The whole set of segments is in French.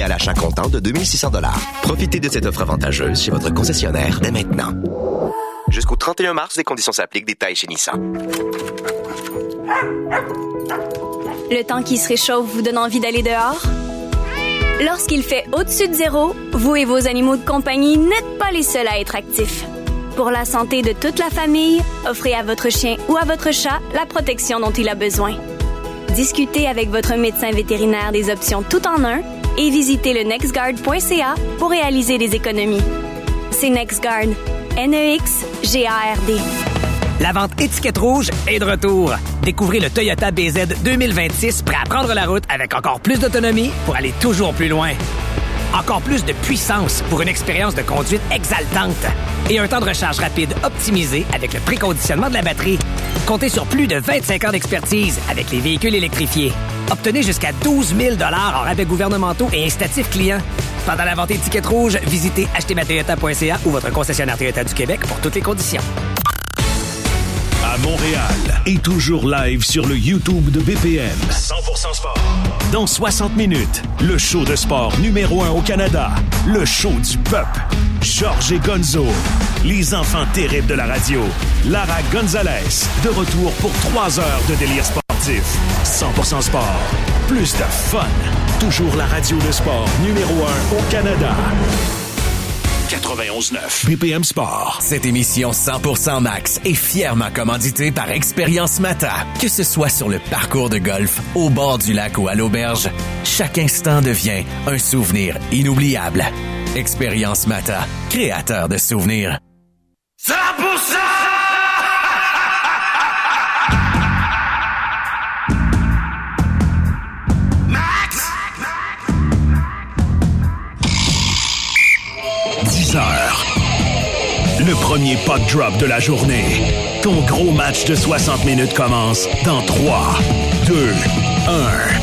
et à l'achat comptant de 2 600 $. Profitez de cette offre avantageuse chez votre concessionnaire dès maintenant. Jusqu'au 31 mars, les conditions s'appliquent. Détails chez Nissan. Le temps qui se réchauffe vous donne envie d'aller dehors? Lorsqu'il fait au-dessus de zéro, vous et vos animaux de compagnie n'êtes pas les seuls à être actifs. Pour la santé de toute la famille, offrez à votre chien ou à votre chat la protection dont il a besoin. Discutez avec votre médecin vétérinaire des options tout en un et visitez le nextguard.ca pour réaliser des économies. C'est NextGuard. NEXGARD. La vente étiquette rouge est de retour. Découvrez le Toyota BZ 2026 prêt à prendre la route avec encore plus d'autonomie pour aller toujours plus loin. Encore plus de puissance pour une expérience de conduite exaltante. Et un temps de recharge rapide optimisé avec le préconditionnement de la batterie. Comptez sur plus de 25 ans d'expertise avec les véhicules électrifiés. Obtenez jusqu'à 12 000 $ en rabais gouvernementaux et incitatifs clients. Pendant la vente étiquette rouge, visitez achetezmatoyota.ca ou votre concessionnaire Toyota du Québec pour toutes les conditions. À Montréal et toujours live sur le YouTube de BPM. 100% sport. Dans 60 minutes, le show de sport numéro 1 au Canada. Le show du peuple. Georges et Gonzo. Les enfants terribles de la radio. Lara Gonzalez. De retour pour 3 heures de délire sportif. 100% sport. Plus de fun. Toujours la radio de sport numéro 1 au Canada. 91.9 BPM Sport. Cette émission 100% Max est fièrement commanditée par Expérience Mata. Que ce soit sur le parcours de golf, au bord du lac ou à l'auberge, chaque instant devient un souvenir inoubliable. Expérience Mata, créateur de souvenirs. 100%! Le premier puck drop de la journée. Ton gros match de 60 minutes commence dans 3, 2, 1.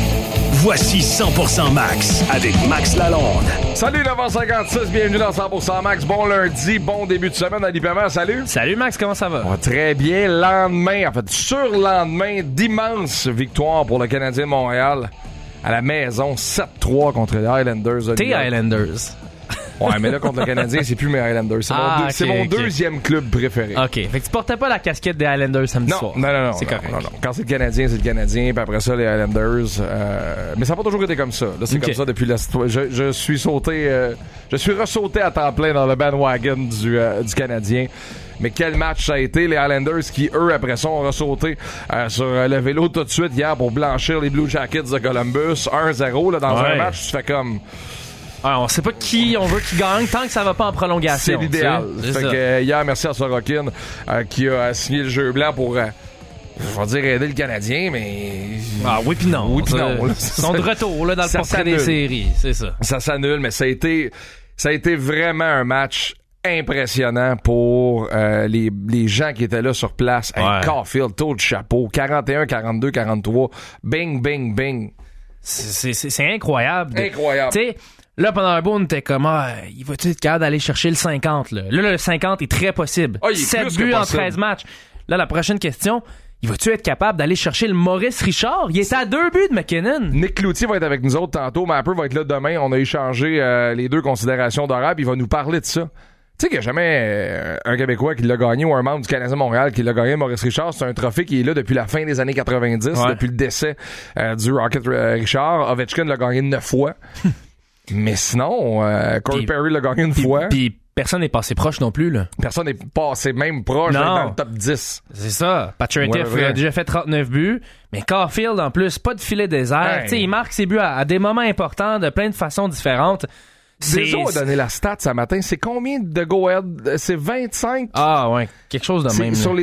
Voici 100% Max avec Max Lalonde. Salut 9h56, bienvenue dans 100% Max. Bon lundi, bon début de semaine. Ali Paiement, salut. Salut Max, comment ça va? Très bien. Lendemain, en fait, surlendemain d'immense victoire pour le Canadien de Montréal à la maison, 7-3 contre les Highlanders. Tes Highlanders. Ouais, mais là, contre le Canadien, c'est plus mes Highlanders. C'est mon deuxième club préféré. OK. Fait que tu portais pas la casquette des Highlanders samedi soir. Non. C'est correct. Non. Quand c'est le Canadien, c'est le Canadien. Puis après ça, les Highlanders. Mais ça n'a pas toujours été comme ça. Là, c'est comme ça depuis la... Je suis ressauté à temps plein dans le bandwagon du Canadien. Mais quel match ça a été, les Highlanders qui, eux, après ça, ont ressauté sur le vélo tout de suite hier pour blanchir les Blue Jackets de Columbus. 1-0 là, dans un match, tu fais comme... Alors, on sait pas qui on veut qui gagne tant que ça va pas en prolongation. C'est l'idéal. Fait que, hier, merci à Sorokin qui a signé le jeu blanc pour, je vais dire, aider le Canadien, mais... Ah oui pis non. Oui pis non. Ils sont de retour là, dans le portrait des séries, c'est ça. Ça s'annule, mais ça a été vraiment un match impressionnant pour les gens qui étaient là sur place. Hey, Caulfield, tour de chapeau, 41, 42, 43, bing, bing, bing. C'est incroyable. Incroyable. Tu sais, là, pendant un bout, on était comme, il va-tu être capable d'aller chercher le 50, là? Là, le 50 est très possible. 7 buts en 13 matchs. Là, la prochaine question, il va-tu être capable d'aller chercher le Maurice Richard? Il est à 2 buts de McKinnon. Nick Cloutier va être avec nous autres tantôt. Mapper va être là demain. On a échangé les 2 considérations d'horaire. Il va nous parler de ça. Tu sais qu'il n'y a jamais un Québécois qui l'a gagné ou un membre du Canadien Montréal qui l'a gagné, Maurice Richard. C'est un trophée qui est là depuis la fin des années 90, depuis le décès du Rocket Richard. Ovechkin l'a gagné 9 fois. Mais sinon, Corey Perry l'a gagné une fois. Puis personne n'est passé proche non plus, là. Personne n'est passé même proche dans le top 10. C'est ça. Pacioretty a déjà fait 39 buts. Mais Caulfield, en plus, pas de filet désert. Tu sais, il marque ses buts à des moments importants de plein de façons différentes. Déjà, on a donné la stat ce matin. C'est combien de go-ahead? C'est 25? Ah ouais, quelque chose de même. Sur les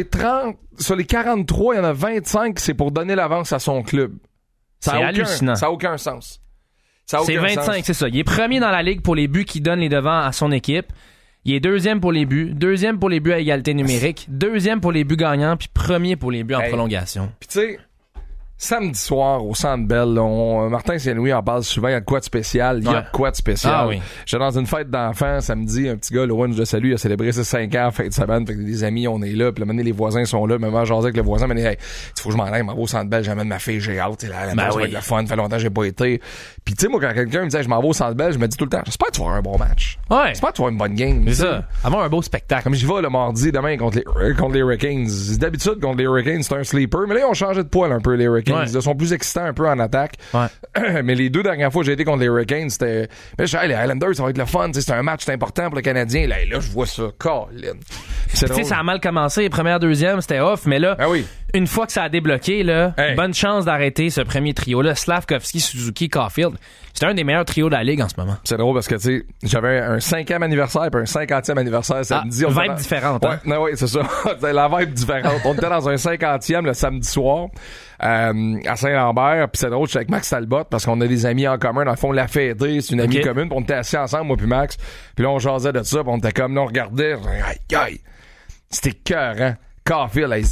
43, il y en a 25, c'est pour donner l'avance à son club. C'est hallucinant. Ça n'a aucun sens. C'est 25, c'est ça. Il est premier dans la ligue pour les buts qui donnent les devants à son équipe. Il est deuxième pour les buts à égalité numérique, deuxième pour les buts gagnants, puis premier pour les buts en prolongation. Puis tu sais, Samedi soir, au Centre Bell, Martin Saint-Louis en parle souvent, il y a de quoi de spécial. Il y a de quoi de spécial. Ah oui. J'étais dans une fête d'enfants samedi, un petit gars, Lowen, je le salue, il a célébré ses 5 ans en fin de semaine. Fait que des amis, on est là, puis là, maintenant, les voisins sont là. Même moi, j'en avec le voisin, mais hey, il faut que je m'en aille, m'en vais au Centre Bell, j'amène ma fille, j'ai hâte, la ça va être le fun, ça fait longtemps que j'ai pas été. Puis tu sais, moi, quand quelqu'un me disait je m'en vais au Centre Bell, je me dis tout le temps, j'espère que tu vas avoir un bon match. Ouais. J'espère que tu vas avoir une bonne game. C'est ça. Avoir un beau spectacle. Comme j'y vais le mardi demain contre les Hurricanes. D'habitude, contre les Hurricanes, c'est un sleeper, mais là, ils ont changé de poil un peu, les Hurricanes. Ouais. Ils sont plus excitants un peu en attaque. Ouais. Mais les 2 dernières fois que j'ai été contre les Hurricanes, c'était... Mais je disais, les Islanders, ça va être le fun. C'est un match important pour le Canadien. Là, je vois ça. Colin. Tu sais, ça a mal commencé. Les premières, deuxièmes, c'était off. Mais là, une fois que ça a débloqué, là, bonne chance d'arrêter ce premier trio-là. Slavkovski, Suzuki, Caulfield. C'était un des meilleurs trios de la Ligue en ce moment. C'est drôle parce que, tu sais, j'avais un 5e anniversaire et un 50e anniversaire samedi. Vibe différente, hein? Ouais, c'est ça. La vibe différente. On était dans un 50e le samedi soir. À Saint-Lambert, puis c'est drôle, j'étais avec Max Talbot parce qu'on a des amis en commun, dans le fond la Fédé, c'est une amie commune, puis on était assis ensemble, moi puis Max, puis là on jasait de ça, puis on était comme là, on regardait, aïe, c'était écœurant. Caulfield a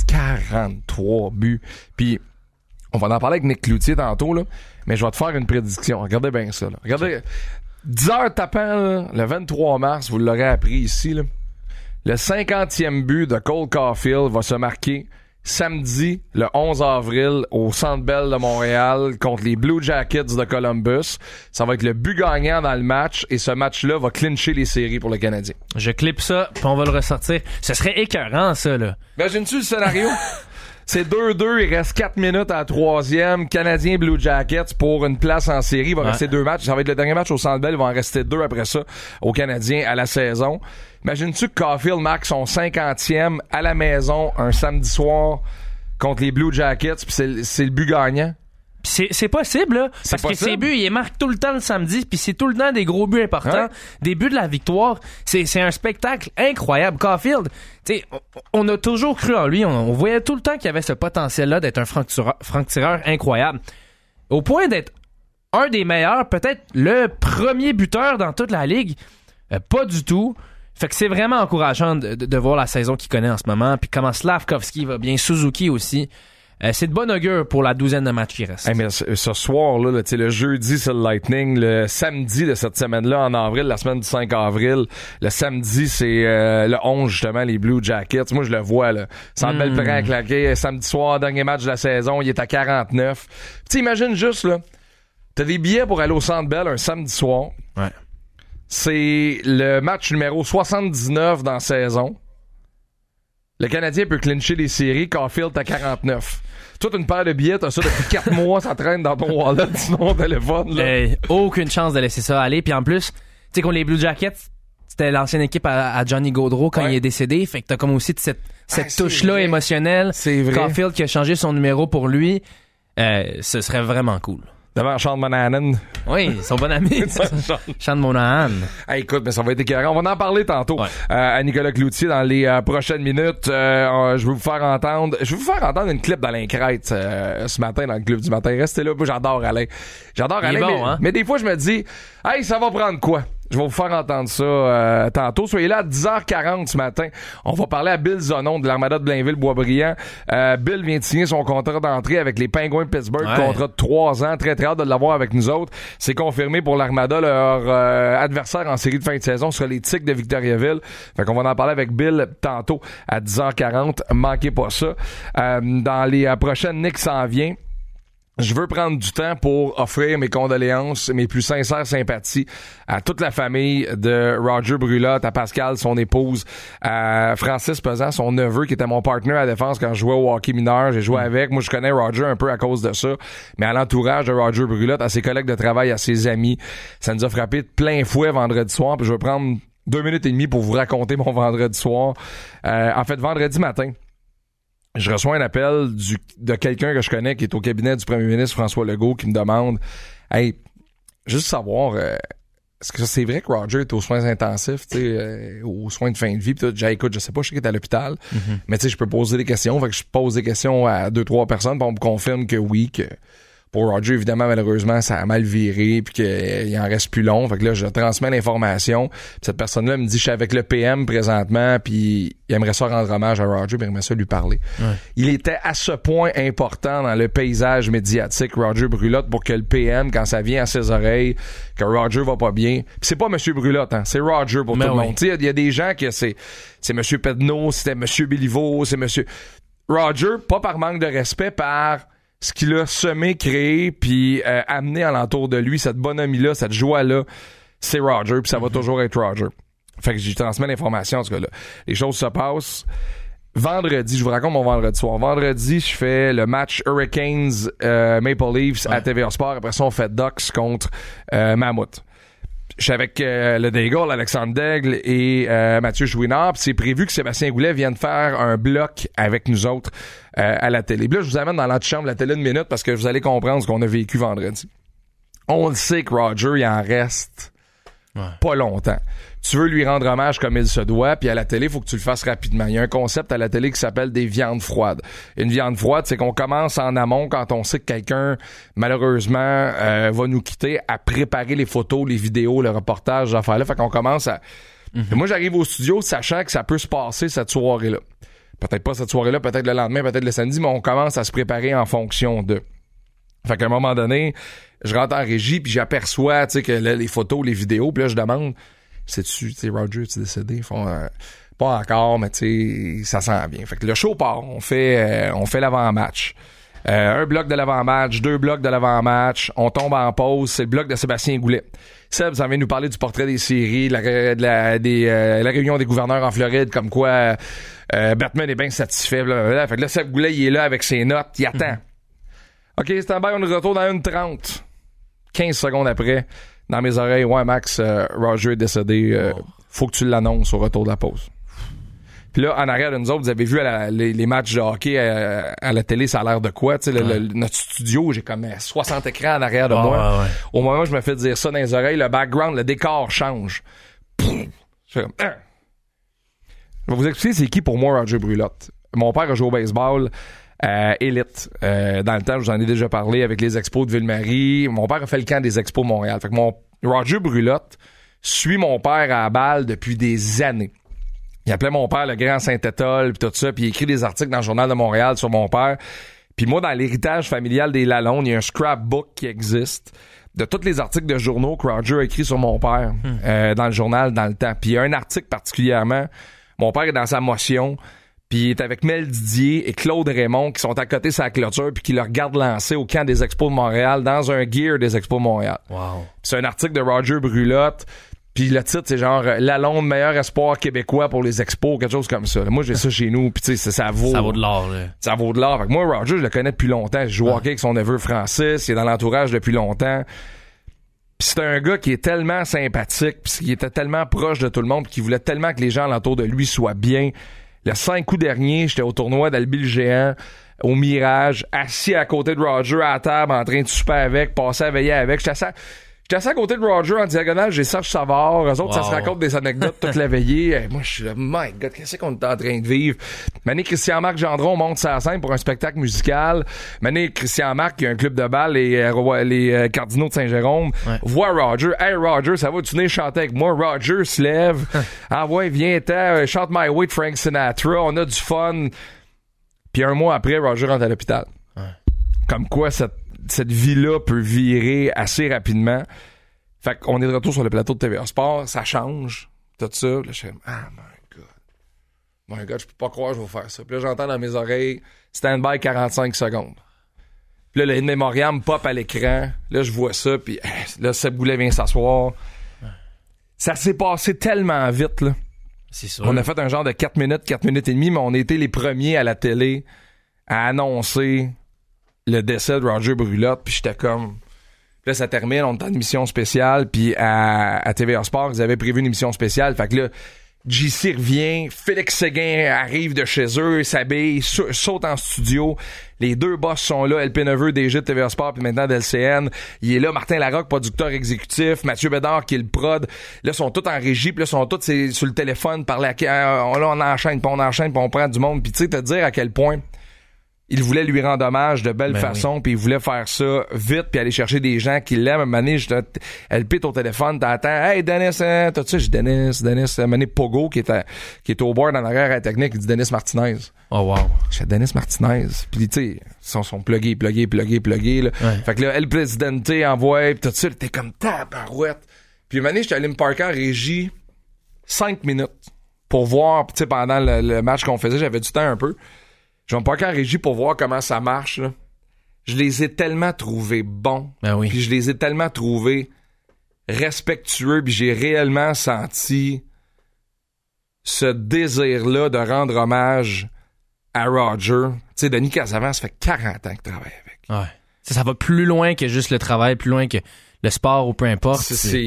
43 buts, puis on va en parler avec Nick Cloutier tantôt là, mais je vais te faire une prédiction, regardez bien ça là. Regardez 10 heures tapant là, le 23 mars, vous l'aurez appris ici là. Le 50e but de Cole Caulfield va se marquer samedi, le 11 avril, au Centre Bell de Montréal, contre les Blue Jackets de Columbus. Ça va être le but gagnant dans le match, et ce match-là va clincher les séries pour le Canadien. Je clippe ça, puis on va le ressortir. Ce serait écœurant, ça, là. Imagines-tu le scénario? C'est 2-2, il reste 4 minutes à la 3e. Canadien Blue Jackets pour une place en série. Il va rester 2 matchs. Ça va être le dernier match au Centre Bell. Il va en rester 2 après ça aux Canadiens à la saison. Imagines-tu que Caulfield marque son 50e à la maison un samedi soir contre les Blue Jackets, puis c'est le but gagnant? C'est possible, là. Parce que ses buts, il marque tout le temps le samedi, puis c'est tout le temps des gros buts importants, des buts de la victoire. C'est un spectacle incroyable. Caulfield, tu sais, on a toujours cru en lui. On voyait tout le temps qu'il avait ce potentiel-là d'être un franc-tireur incroyable. Au point d'être un des meilleurs, peut-être le premier buteur dans toute la Ligue. Pas du tout. Fait que c'est vraiment encourageant de voir la saison qu'il connaît en ce moment, puis comment Slavkovski va bien, Suzuki aussi. C'est de bon augure pour la 12aine de matchs qui reste. Mais ce soir-là, le jeudi, c'est le Lightning. Le samedi de cette semaine-là, en avril, la semaine du 5 avril, le samedi, c'est le 11, justement, les Blue Jackets. Moi, je le vois, là. Centre Bell prêt à claquer. Samedi soir, dernier match de la saison, il est à 49. Tu imagines juste, là, t'as des billets pour aller au Centre Bell un samedi soir. Ouais. C'est le match numéro 79 dans la saison. Le Canadien peut clincher les séries. Caulfield, t'as 49. Toi, t'as une paire de billets, t'as ça depuis 4 mois, ça traîne dans ton wallet, sinon ton téléphone. Là. Aucune chance de laisser ça aller. Puis en plus, tu sais, contre les Blue Jackets, c'était l'ancienne équipe à Johnny Gaudreau quand il est décédé. Fait que t'as comme aussi cette touche-là émotionnelle. C'est vrai. Caulfield qui a changé son numéro pour lui. Ce serait vraiment cool. Devant Sean Monahan. Oui, son bon ami. Sean Monahan. Hey, écoute, mais ça va être écœurant. On va en parler tantôt à Nicolas Cloutier dans les prochaines minutes. Je vais vous faire entendre une clip d'Alain Crête ce matin dans le club du matin. Restez là. Moi, j'adore Alain. Mais des fois, je me dis, hey, ça va prendre quoi? Je vais vous faire entendre ça tantôt. Soyez là à 10h40 ce matin. On va parler à Bill Zonon de l'Armada de Blainville-Boisbriand. Bill vient de signer son contrat d'entrée avec les Penguins de Pittsburgh. Contrat de 3 ans. Très, très hâte de l'avoir avec nous autres. C'est confirmé pour l'Armada. Leur adversaire en série de fin de saison sera les Tigres de Victoriaville. Fait qu'on va en parler avec Bill tantôt à 10h40. Manquez pas ça. Dans les prochaines Nick s'en vient. Je veux prendre du temps pour offrir mes condoléances, mes plus sincères sympathies à toute la famille de Roger Brulotte, à Pascal, son épouse, à Francis Pesan, son neveu, qui était mon partenaire à défense quand je jouais au hockey mineur. J'ai joué avec. Moi, je connais Roger un peu à cause de ça. Mais à l'entourage de Roger Brulotte, à ses collègues de travail, à ses amis, ça nous a frappé de plein fouet vendredi soir. Puis je vais prendre 2 minutes et demie pour vous raconter mon vendredi soir. En fait, vendredi matin, je reçois un appel de quelqu'un que je connais qui est au cabinet du premier ministre François Legault qui me demande « Hey, juste savoir, est-ce que c'est vrai que Roger est aux soins intensifs, tu sais, aux soins de fin de vie? » Puis j'ai écoute, je sais pas, je sais qu'il est à l'hôpital, mais tu sais, je peux poser des questions. Fait que je pose des questions à 2-3 personnes, puis on me confirme que oui, que Pour Roger, évidemment, malheureusement, ça a mal viré puis qu'il en reste plus long. Fait que là, je transmets l'information. Puis cette personne-là me dit, je suis avec le PM présentement puis il aimerait ça rendre hommage à Roger puis il aimerait ça lui parler. Ouais. Il était à ce point important dans le paysage médiatique, Roger Brulotte, pour que le PM, quand ça vient à ses oreilles, que Roger va pas bien. Puis c'est pas Monsieur Brulotte, hein, c'est Roger pour tout le monde. Tu sais, il y a des gens que c'est Monsieur Pedneau, c'était Monsieur Béliveau, c'est Monsieur... Roger, pas par manque de respect, par... ce qu'il a semé, créé, puis amené alentour de lui, cette bonhomie-là, cette joie-là, c'est Roger, puis ça va toujours être Roger. Fait que j'y transmets l'information, en tout cas là. Les choses se passent. Vendredi, je vous raconte mon vendredi soir. Vendredi, je fais le match Hurricanes Maple Leafs à TVA Sport. Après ça, on fait Ducks contre Mammouth. Je suis avec le Daigle, Alexandre Daigle et Mathieu Chouinard. Puis c'est prévu que Sébastien Goulet vienne faire un bloc avec nous autres à la télé. Puis là, je vous amène dans l'antichambre de la télé une minute parce que vous allez comprendre ce qu'on a vécu vendredi. On le sait que Roger, il en reste pas longtemps. Tu veux lui rendre hommage comme il se doit, puis à la télé, il faut que tu le fasses rapidement. Il y a un concept à la télé qui s'appelle des viandes froides. Une viande froide, c'est qu'on commence en amont quand on sait que quelqu'un, malheureusement, va nous quitter, à préparer les photos, les vidéos, le reportage, ces affaires-là. Fait qu'on commence à... Moi, j'arrive au studio sachant que ça peut se passer cette soirée-là. Peut-être pas cette soirée-là, peut-être le lendemain, peut-être le samedi, mais on commence à se préparer en fonction de... Fait qu'à un moment donné, je rentre en régie, puis j'aperçois, tu sais, que là, les photos, les vidéos, puis là, je demande... Sais-tu, Roger, es-tu décédé? Ils font, pas encore, mais tu sais, ça sent bien. Fait que le show part, on fait l'avant-match. Un bloc de l'avant-match, 2 blocs de l'avant-match, on tombe en pause, c'est le bloc de Sébastien Goulet. Seb, ça vient nous parler du portrait des séries, la réunion des gouverneurs en Floride, comme quoi Batman est bien satisfait. Blablabla. Fait que là, Seb Goulet, il est là avec ses notes, il attend. OK, stand-by, on est de retour dans 1:30. 15 secondes après, dans mes oreilles, ouais, Max, Roger est décédé. Faut que tu l'annonces au retour de la pause. Puis là, en arrière de nous autres, vous avez vu les matchs de hockey à la télé, ça a l'air de quoi? Tu sais, notre studio, j'ai comme 60 écrans en arrière de moi. Ouais. Au moment où je me fais dire ça dans les oreilles, le background, le décor change. Je fais comme... Je vais vous expliquer c'est qui pour moi Roger Brulotte. Mon père a joué au baseball élite. Dans le temps, je vous en ai déjà parlé avec les Expos de Ville-Marie. Mon père a fait le camp des Expos de Montréal. Fait que Roger Brulotte suit mon père à la balle depuis des années. Il appelait mon père le grand Saint-Étole pis tout ça, puis il écrit des articles dans le Journal de Montréal sur mon père. Puis moi, dans l'héritage familial des Lalonde, il y a un scrapbook qui existe de tous les articles de journaux que Roger a écrit sur mon père dans le journal dans le temps. Puis il y a un article particulièrement, mon père est dans sa motion, puis il est avec Mel Didier et Claude Raymond qui sont à côté de sa clôture puis qui le regardent lancer au camp des Expos de Montréal dans un gear des Expos de Montréal. Wow. Puis c'est un article de Roger Brulotte. Puis le titre, c'est genre Lalonde, meilleur espoir québécois pour les expos, quelque chose comme ça. Moi, j'ai ça chez nous, puis tu sais, ça vaut de l'or, là. Ça vaut de l'or. Fait que moi, Roger, je le connais depuis longtemps. Je joue au hockey avec son neveu Francis, il est dans l'entourage depuis longtemps. Puis c'est un gars qui est tellement sympathique, puis qui était tellement proche de tout le monde, puis qui voulait tellement que les gens alentour de lui soient bien. Le 5 août dernier, j'étais au tournoi d'Albi le Géant, au Mirage, assis à côté de Roger à la table, en train de souper avec, passer à veiller avec. J'étais assis à côté de Roger en diagonale, j'ai Serge Savard, eux autres, ça se raconte des anecdotes toute la veillée. Moi, je suis là, my God, qu'est-ce qu'on est en train de vivre? Mané, Christian-Marc Gendron monte sur la scène pour un spectacle musical. Mané, Christian-Marc, qui a un club de balle, les Cardinaux de Saint-Jérôme, voit Roger. Hey, Roger, ça va, tu venir chanter avec moi? Roger se lève. Ah ouais, viens-t'en, chante My Way de Frank Sinatra, on a du fun. Puis un mois après, Roger rentre à l'hôpital. Comme quoi, cette vie-là peut virer assez rapidement. Fait qu'on est de retour sur le plateau de TVA Sport, ça change, tout ça. Là, je fais, my God, je peux pas croire que je vais faire ça. Puis là, j'entends dans mes oreilles, stand-by 45 secondes. Puis là, le in-memoriam pop à l'écran. Là, je vois ça, puis là, Seb Goulet vient s'asseoir. Ça s'est passé tellement vite, là. C'est sûr. On a fait un genre de 4 minutes et demie, mais on a été les premiers à la télé à annoncer le décès de Roger Brulotte, puis j'étais comme... Puis là, ça termine, on est en émission spéciale, puis à TVA Sport, ils avaient prévu une émission spéciale, fait que là, JC revient, Félix Séguin arrive de chez eux, s'habille, saute en studio, les deux boss sont là, LP Neveu, DG de TVA Sport, puis maintenant d'LCN, il est là, Martin Larocque, producteur exécutif, Mathieu Bédard qui est le prod, là, sont tous en régie, puis là, sont tous sur le téléphone, là, on enchaîne, puis on prend du monde, puis tu sais, te dire à quel point... il voulait lui rendre hommage de belle façon, puis il voulait faire ça vite, puis aller chercher des gens qui l'aiment. À un moment donné, elle pète au téléphone, t'entends « Hey, Dennis, t'as tu sais, je dis Dennis. » À un moment donné, Pogo, qui est au bord dans l'arrière à la technique, il dit « Dennis Martinez. » Oh wow. Je fais « Dennis Martinez. » Puis tu sais, ils sont pluggés, là. Ouais. Fait que là, El Presidente envoie, puis tout ça, t'es comme tabarouette. Puis à un moment donné, j'étais allé me parker en régie 5 minutes pour voir, tu sais, pendant le match qu'on faisait, j'avais du temps un peu. Je vais me parker en régie pour voir comment ça marche, là. Je les ai tellement trouvés bons. Ben oui. Puis je les ai tellement trouvés respectueux, puis j'ai réellement senti ce désir-là de rendre hommage à Roger. Tu sais, Denis Casavant, ça fait 40 ans qu'il travaille avec. Ouais. Ça va plus loin que juste le travail, plus loin que le sport ou peu importe.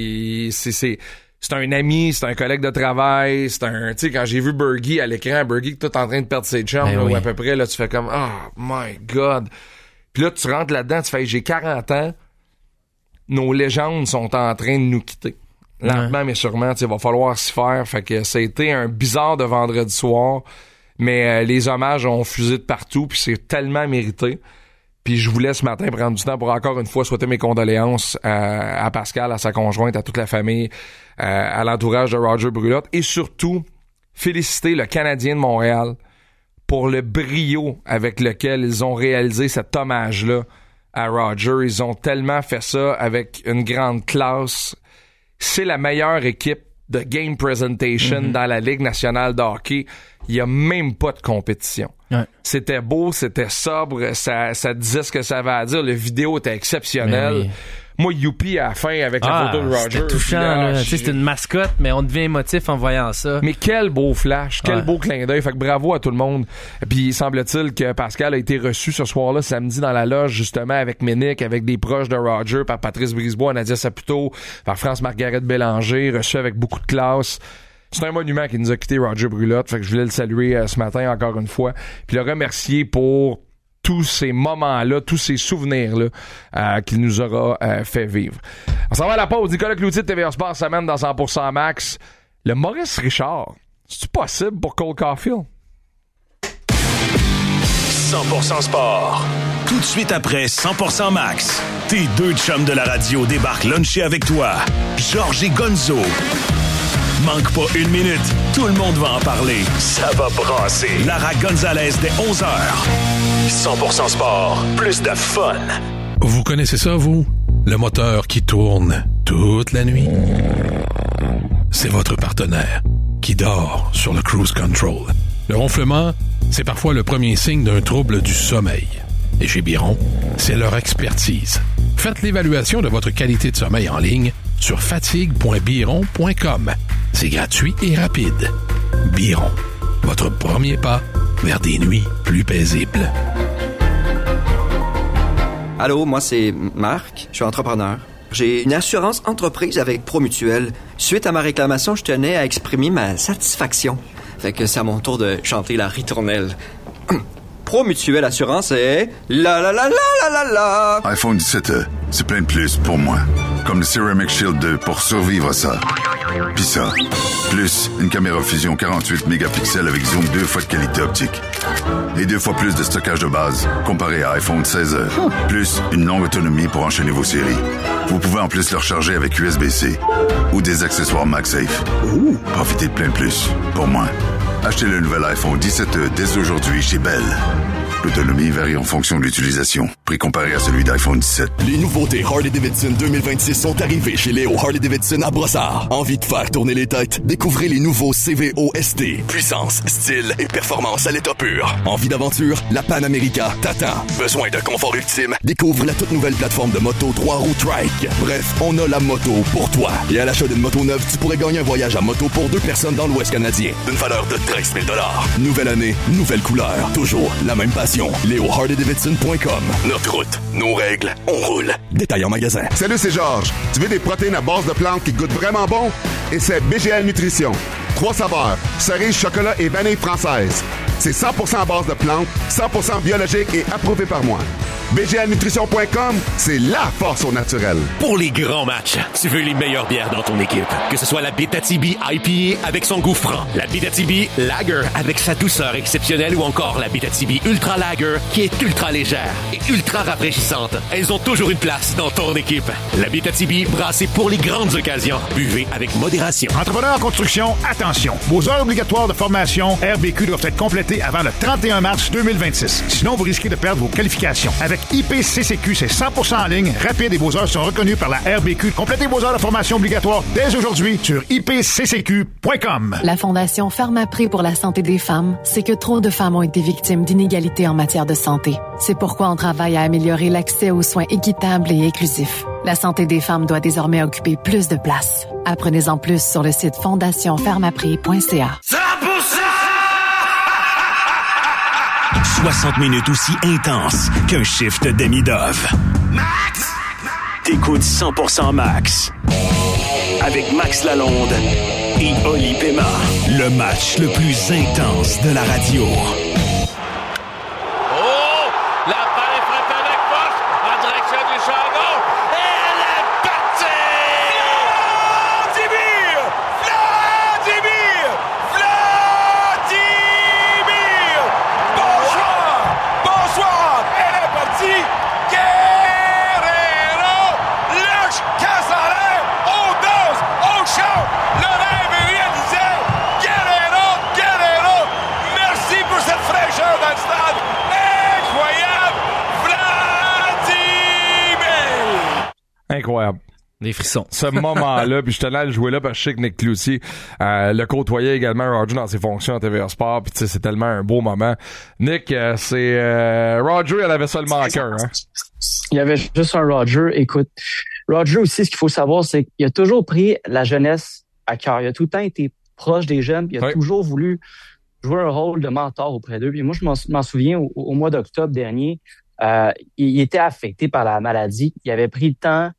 C'est un ami, c'est un collègue de travail, c'est un... Tu sais, quand j'ai vu Bergie à l'écran, Bergie tout en train de perdre ses chums, là, oui. ou à peu près, là, tu fais comme « Oh my God! » Puis là, tu rentres là-dedans, tu fais « J'ai 40 ans, nos légendes sont en train de nous quitter. » Lentement, mais sûrement, tu sais, il va falloir s'y faire. Fait que ça a été un bizarre de vendredi soir, mais les hommages ont fusé de partout, puis c'est tellement mérité. Puis je voulais ce matin prendre du temps pour encore une fois souhaiter mes condoléances à Pascal, à sa conjointe, à toute la famille, à l'entourage de Roger Brulotte et surtout féliciter le Canadien de Montréal pour le brio avec lequel ils ont réalisé cet hommage-là à Roger. Ils ont tellement fait ça avec une grande classe. C'est la meilleure équipe de game presentation dans la Ligue nationale de hockey. Il n'y a même pas de compétition. Ouais. C'était beau, c'était sobre, ça disait ce que ça avait à dire. Le vidéo était exceptionnel. Oui. Moi, youpi à la fin avec la photo de Roger. C'était touchant, là. Tu sais, c'était une mascotte, mais on devient émotif en voyant ça. Mais quel beau flash, quel beau clin d'œil. Fait que bravo à tout le monde. Puis il semble-t-il que Pascal a été reçu ce soir-là, samedi, dans la loge, justement, avec Ménic, avec des proches de Roger, par Patrice Brisebois, Nadia Saputo, par France-Margaret Bélanger, reçu avec beaucoup de classe. C'est un monument qui nous a quitté, Roger Brulotte. Fait que je voulais le saluer ce matin encore une fois. Puis le remercier pour tous ces moments-là, tous ces souvenirs-là qu'il nous aura fait vivre. On s'en va à la pause. Nicolas Cloutier de TVA Sport s'amène dans 100% Max. Le Maurice Richard, c'est-tu possible pour Cole Caulfield? 100% Sport. Tout de suite après 100% Max, tes deux chums de la radio débarquent luncher avec toi. Georges et Gonzo. Manque pas une minute, tout le monde va en parler. Ça va brasser. Lara Gonzalez dès 11h. 100% Sport, plus de fun. Vous connaissez ça, vous? Le moteur qui tourne toute la nuit? C'est votre partenaire qui dort sur le cruise control. Le ronflement, c'est parfois le premier signe d'un trouble du sommeil. Et chez Biron, c'est leur expertise. Faites l'évaluation de votre qualité de sommeil en ligne sur fatigue.biron.com. C'est gratuit et rapide. Biron, votre premier pas vers des nuits plus paisibles. Allô, moi c'est Marc, je suis entrepreneur. J'ai une assurance entreprise avec ProMutuel. Suite à ma réclamation, je tenais à exprimer ma satisfaction. Fait que c'est à mon tour de chanter la ritournelle. ProMutuel Assurance est la la la la la la la. iPhone 17e, c'est plein de plus pour moi. Comme le Ceramic Shield 2 pour survivre à ça. Pis ça. Plus une caméra fusion 48 mégapixels avec zoom 2 fois de qualité optique. Et 2 fois plus de stockage de base comparé à iPhone 16e. Plus une longue autonomie pour enchaîner vos séries. Vous pouvez en plus le recharger avec USB-C ou des accessoires MagSafe. Profitez de plein de plus pour moi. Achetez le nouvel iPhone 17e dès aujourd'hui chez Bell. L'autonomie varie en fonction de l'utilisation. Prix comparé à celui d'iPhone 17. Les nouveautés Harley-Davidson 2026 sont arrivées chez Léo Harley-Davidson à Brossard. Envie de faire tourner les têtes? Découvrez les nouveaux CVO ST. Puissance, style et performance à l'état pur. Envie d'aventure? La Pan America t'attend. Besoin de confort ultime? Découvre la toute nouvelle plateforme de moto 3 roues Trike. Bref, on a la moto pour toi. Et à l'achat d'une moto neuve, tu pourrais gagner un voyage à moto pour 2 personnes dans l'Ouest canadien. D'une valeur de 13 000 $. Nouvelle année, nouvelle couleur. Toujours la même passion. LéoHarley-Davidson.com. Notre route, nos règles, on roule. Détail en magasin. Salut, c'est Georges. Tu veux des protéines à base de plantes qui goûtent vraiment bon? Et c'est BGL Nutrition. 3 saveurs, cerise, chocolat et vanille française. C'est 100% à base de plantes, 100% biologique et approuvé par moi. BGLnutrition.com, c'est la force au naturel. Pour les grands matchs, tu veux les meilleures bières dans ton équipe. Que ce soit la Abitibi IPA avec son goût franc, la Abitibi Lager avec sa douceur exceptionnelle ou encore la Abitibi Ultra Lager qui est ultra légère et ultra rafraîchissante. Elles ont toujours une place dans ton équipe. La Abitibi, brassée pour les grandes occasions. Buvez avec modération. Entrepreneurs en construction, attention. Vos heures obligatoires de formation RBQ doivent être complétées avant le 31 mars 2026. Sinon, vous risquez de perdre vos qualifications. Avec IPCCQ, c'est 100% en ligne, rapide et vos heures sont reconnues par la RBQ. Complétez vos heures de formation obligatoires dès aujourd'hui sur ipccq.com. La Fondation Pharmaprix pour la santé des femmes, c'est que trop de femmes ont été victimes d'inégalités en matière de santé. C'est pourquoi on travaille à améliorer l'accès aux soins équitables et inclusifs. La santé des femmes doit désormais occuper plus de place. Apprenez-en plus sur le site fondationpharmaprix.ca. 60 minutes aussi intenses qu'un shift demi-dove. Max! T'écoutes 100% Max. Avec Max Lalonde et Oli Pema. Le match le plus intense de la radio. Oh! La balle est frappée avec force en direction du champ gauche. Et elle est partie! Vladimir! Vladimir! Vladimir! Bonsoir! Bonsoir! Elle est partie! Guerrero! Lâche, casse en l'air! On danse! On chante! Le rêve est réalisé! Guerrero! Guerrero! Merci pour cette fraîcheur dans le stade! Incroyable! Vladimir! Incroyable. Des frissons. Ce moment-là, puis je tenais à le jouer là parce que je sais que Nick Cloutier le côtoyait également Roger dans ses fonctions à TVA Sport, puis tu sais, c'est tellement un beau moment. Nick, c'est Roger, elle avait seulement un cœur, hein? Il y avait juste un Roger. Écoute, Roger aussi, ce qu'il faut savoir, c'est qu'il a toujours pris la jeunesse à cœur. Il a tout le temps été proche des jeunes, puis il a toujours voulu jouer un rôle de mentor auprès d'eux. Puis moi, je m'en souviens, au mois d'octobre dernier, il était affecté par la maladie. Il avait pris le temps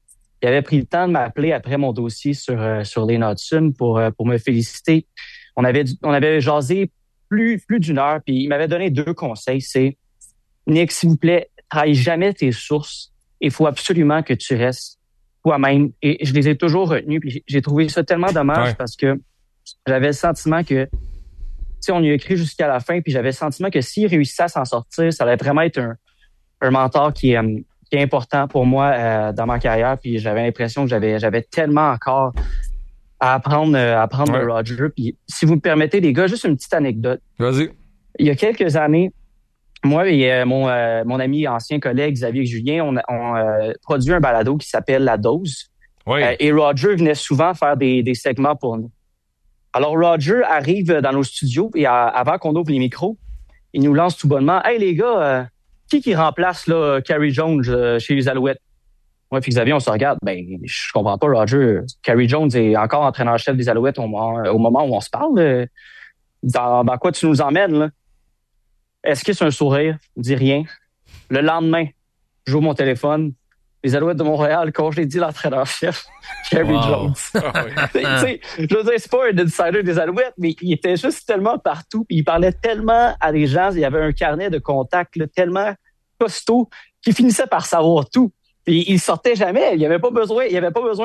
de m'appeler après mon dossier sur Lane Hudson pour me féliciter. On avait jasé plus d'une heure, puis il m'avait donné 2 conseils. C'est, Nick, s'il vous plaît, trahis jamais tes sources. Il faut absolument que tu restes toi-même. Et je les ai toujours retenus, puis j'ai trouvé ça tellement dommage parce que j'avais le sentiment que, tu sais, on y a écrit jusqu'à la fin, puis j'avais le sentiment que s'il réussissait à s'en sortir, ça allait vraiment être un mentor qui est important pour moi dans ma carrière. Puis j'avais l'impression que j'avais tellement encore à apprendre de Roger. Puis si vous me permettez, les gars, juste une petite anecdote. Vas-y. Il y a quelques années, moi et mon ami ancien collègue Xavier Julien, on produit un balado qui s'appelle La Dose. Oui. Et Roger venait souvent faire des segments pour nous. Alors Roger arrive dans nos studios et avant qu'on ouvre les micros, il nous lance tout bonnement « Hey les gars, qui remplace là Carey Jones chez les Alouettes? » Moi puis Xavier, on se regarde. Ben, je comprends pas, Roger. Carey Jones est encore entraîneur-chef des Alouettes au moment où on se parle. Dans quoi tu nous emmènes, là? Est-ce que c'est un sourire? Il dit rien. Le lendemain, j'ouvre mon téléphone. Les Alouettes de Montréal, quand je l'ai dit, l'entraîneur-chef, Carey Jones. Tu sais, je veux dire, c'est pas un insider des Alouettes, mais il était juste tellement partout, puis il parlait tellement à des gens, il y avait un carnet de contacts là, tellement costaud qu'il finissait par savoir tout. Puis il sortait jamais, il y avait pas besoin de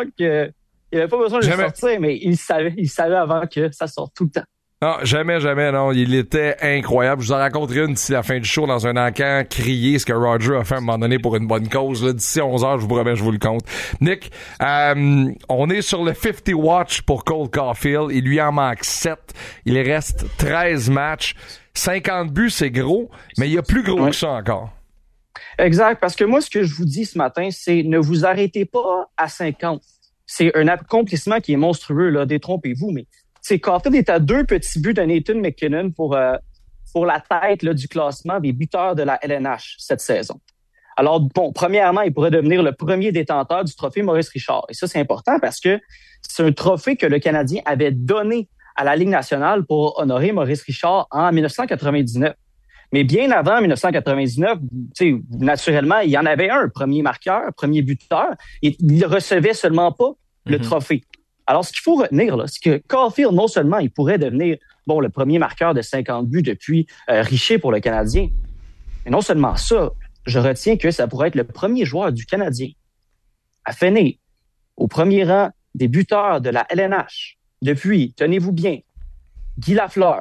le sortir, mais il savait avant que ça sorte tout le temps. Non, jamais, non. Il était incroyable. Je vous en raconterai une d'ici la fin du show dans un encan crier ce que Roger a fait à un moment donné pour une bonne cause. Là, d'ici 11h, je vous promets, je vous le compte. Nick, on est sur le 50 watch pour Cole Caulfield. Il lui en manque 7. Il reste 13 matchs. 50 buts, c'est gros, mais il y a plus gros que ça encore. Exact, parce que moi, ce que je vous dis ce matin, c'est ne vous arrêtez pas à 50. C'est un accomplissement qui est monstrueux, là, détrompez-vous, mais c'est Caulfield est à 2 petits buts de Nathan McKinnon pour la tête là, du classement des buteurs de la LNH cette saison. Alors, bon, premièrement, il pourrait devenir le premier détenteur du trophée Maurice Richard. Et ça, c'est important parce que c'est un trophée que le Canadien avait donné à la Ligue nationale pour honorer Maurice Richard en 1999. Mais bien avant 1999, naturellement, il y en avait un premier marqueur, premier buteur, et il ne recevait seulement pas le trophée. Alors, ce qu'il faut retenir, là, c'est que Caulfield, non seulement il pourrait devenir le premier marqueur de 50 buts depuis Richer pour le Canadien, mais non seulement ça, je retiens que ça pourrait être le premier joueur du Canadien à finir au premier rang des buteurs de la LNH depuis, tenez-vous bien, Guy Lafleur,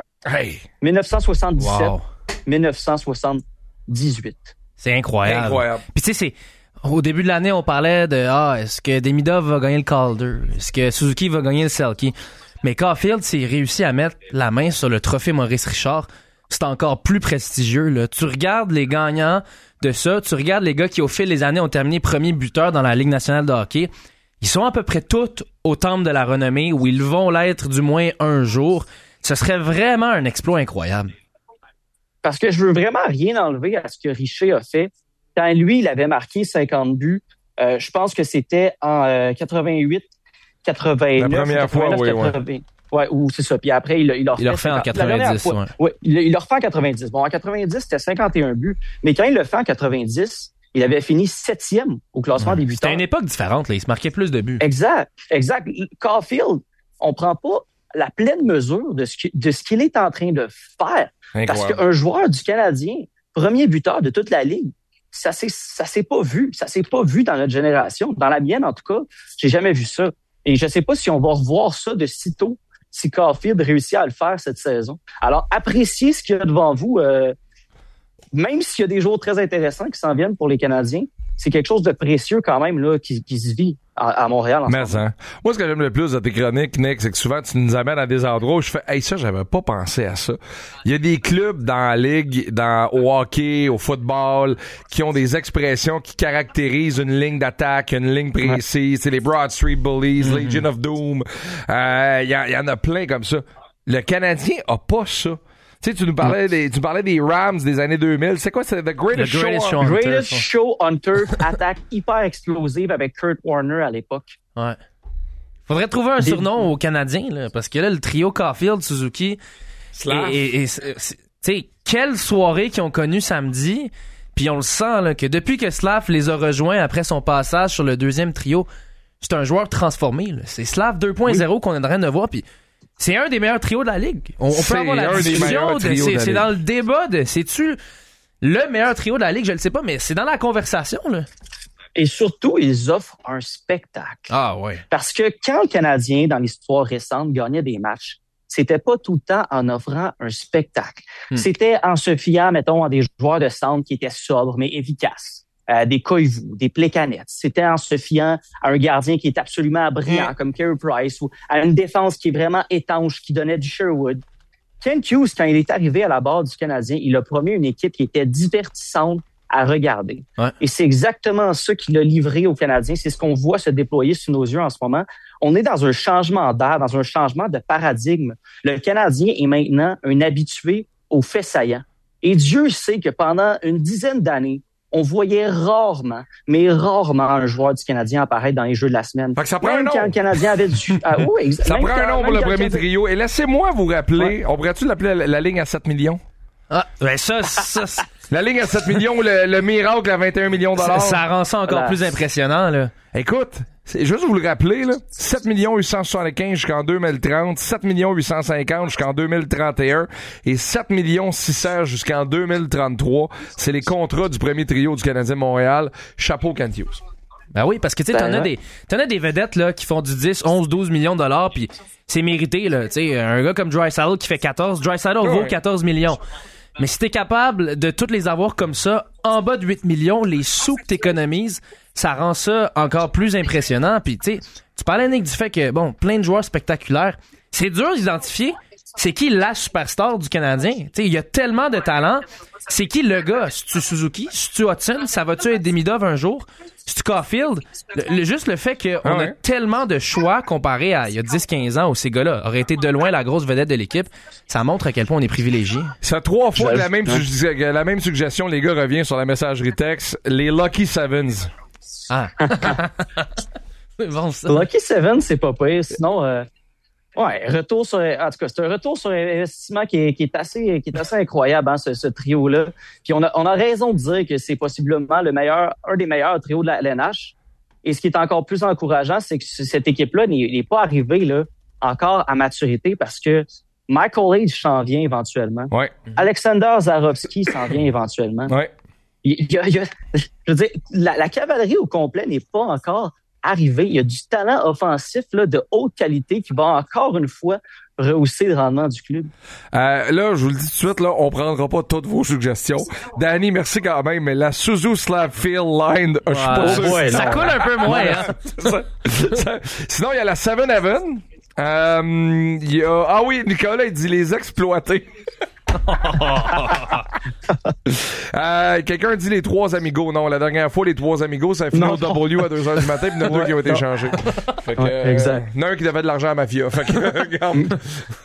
1977-1978. C'est incroyable. Puis tu sais, au début de l'année, on parlait de est-ce que Demidov va gagner le Calder? Est-ce que Suzuki va gagner le Selke? Mais Caulfield, s'il réussit à mettre la main sur le trophée Maurice Richard, c'est encore plus prestigieux. Là. Tu regardes les gagnants de ça, tu regardes les gars qui, au fil des années, ont terminé premier buteur dans la Ligue nationale de hockey. Ils sont à peu près tous au temple de la renommée, où ils vont l'être du moins un jour. Ce serait vraiment un exploit incroyable. Parce que je veux vraiment rien enlever à ce que Richer a fait. Quand lui, il avait marqué 50 buts, je pense que c'était en 88, 89. La première 89, fois, 80. Ouais, ou c'est ça. Puis après, il l'a refait en 90. Ouais, il l'a refait en 90. Bon, en 90, c'était 51 buts. Mais quand il l'a fait en 90, il avait fini 7e au classement des buteurs. C'était une époque différente, là. Il se marquait plus de buts. Exact. Caulfield, on prend pas la pleine mesure de ce qu'il est en train de faire. Incroyable. Parce qu'un joueur du Canadien, premier buteur de toute la Ligue, ça s'est pas vu. Ça s'est pas vu dans notre génération. Dans la mienne, en tout cas, j'ai jamais vu ça. Et je sais pas si on va revoir ça de sitôt si Caulfield réussit à le faire cette saison. Alors, appréciez ce qu'il y a devant vous. Même s'il y a des jours très intéressants qui s'en viennent pour les Canadiens, c'est quelque chose de précieux quand même là qui se vit à Montréal en ce moment. Moi, ce que j'aime le plus de tes chroniques, Nick, c'est que souvent tu nous amènes à des endroits où je fais « Hey, ça, j'avais pas pensé à ça. » Il y a des clubs dans la ligue, au hockey, au football, qui ont des expressions qui caractérisent une ligne d'attaque, une ligne précise. C'est les Broad Street Bullies, Legion of Doom. Il y en a plein comme ça. Le Canadien a pas ça. Tu sais, tu parlais des Rams des années 2000. C'est quoi? C'est The Greatest Show on Turf. Attaque hyper explosive avec Kurt Warner à l'époque. Ouais. Faudrait trouver un surnom aux Canadiens, là, parce que là, le trio Caulfield, Suzuki, et tu sais, quelle soirée qu'ils ont connue samedi. Puis on le sent, là, que depuis que Slav les a rejoints après son passage sur le deuxième trio, c'est un joueur transformé, là. C'est Slav 2.0 qu'on est en train de voir, puis c'est un des meilleurs trios de la Ligue. On peut avoir la discussion. C'est dans le débat de c'est-tu le meilleur trio de la Ligue? Je le sais pas, mais c'est dans la conversation, là. Et surtout, ils offrent un spectacle. Ah ouais. Parce que quand le Canadien, dans l'histoire récente, gagnait des matchs, c'était pas tout le temps en offrant un spectacle. C'était en se fiant, mettons, à des joueurs de centre qui étaient sobres, mais efficaces. Des Koivu, des Plekanec. C'était en se fiant à un gardien qui est absolument brillant, comme Carey Price, ou à une défense qui est vraiment étanche, qui donnait du Sherwood. Kent Hughes, quand il est arrivé à la barre du Canadien, il a promis une équipe qui était divertissante à regarder. Ouais. Et c'est exactement ça qu'il a livré aux Canadiens. C'est ce qu'on voit se déployer sous nos yeux en ce moment. On est dans un changement d'air, dans un changement de paradigme. Le Canadien est maintenant un habitué aux faits saillants. Et Dieu sait que pendant une dizaine d'années, on voyait rarement un joueur du Canadien apparaître dans les jeux de la semaine. Fait que ça prend un nom. Quand le Canadien avait du... ça prend un nom pour le premier trio. Et laissez-moi vous rappeler, on pourrait-tu l'appeler la ligne à 7 millions? Ah, ben ça. La ligne à 7 millions, le miracle à 21 millions $. Ça rend ça encore plus impressionnant, là. Écoute, c'est juste vous le rappeler, là. 7 875 jusqu'en 2030, 7 850 jusqu'en 2031 et 7 600 jusqu'en 2033. C'est les contrats du premier trio du Canadien de Montréal. Chapeau, Kent Hughes. Ben oui, parce que tu sais, t'en as des vedettes là qui font du 10, 11, 12 millions de dollars, puis c'est mérité, là. Tu sais, un gars comme Draisaitl qui fait 14, Draisaitl vaut 14 millions. Mais si t'es capable de toutes les avoir comme ça, en bas de 8 millions, les sous que t'économises, ça rend ça encore plus impressionnant. Puis tu sais, tu parlais, Nick, du fait que, bon, plein de joueurs spectaculaires. C'est dur d'identifier c'est qui la superstar du Canadien. Tu sais, il y a tellement de talent. C'est qui le gars? C'est-tu Suzuki? C'est-tu Hudson? Ça va-tu être Demidov un jour? C'est-tu Caulfield? Juste le fait qu'on a tellement de choix comparé à il y a 10-15 ans où ces gars-là auraient été de loin la grosse vedette de l'équipe, ça montre à quel point on est privilégié. Ça 3 fois la même suggestion, les gars, revient sur la messagerie texte. Les Lucky Sevens. Ah. C'est bon, ça. Lucky Sevens, c'est pas pire. Sinon... retour sur, en tout cas, c'est un retour sur investissement qui est assez incroyable, hein, ce trio-là. Puis on a raison de dire que c'est possiblement un des meilleurs trios de la LNH. Et ce qui est encore plus encourageant, c'est que cette équipe-là n'est pas arrivée, là, encore à maturité parce que Michael Age s'en vient éventuellement. Ouais. Alexander Zarovski s'en vient éventuellement. Ouais. je veux dire, la cavalerie au complet n'est pas encore arrivée. Il y a du talent offensif là, de haute qualité qui va encore une fois rehausser le rendement du club. Là, je vous le dis tout de suite, là, on prendra pas toutes vos suggestions. Danny, merci quand même, mais la Suzu Slabfield line, je suis pas sûr. Ouais, ça coule un peu moins, hein. Sinon, il y a la 7-Eleven. Il y a... Ah oui, Nicolas, il dit les exploiter. Quelqu'un dit les 3 amigos. Non, la dernière fois, les 3 amigos, ça a fini au W à 2h du matin, puis il y en a 2 qui ont été échangés. Fait que, exact. Il y en a un qui devait de l'argent à la mafia. Fait que, regarde.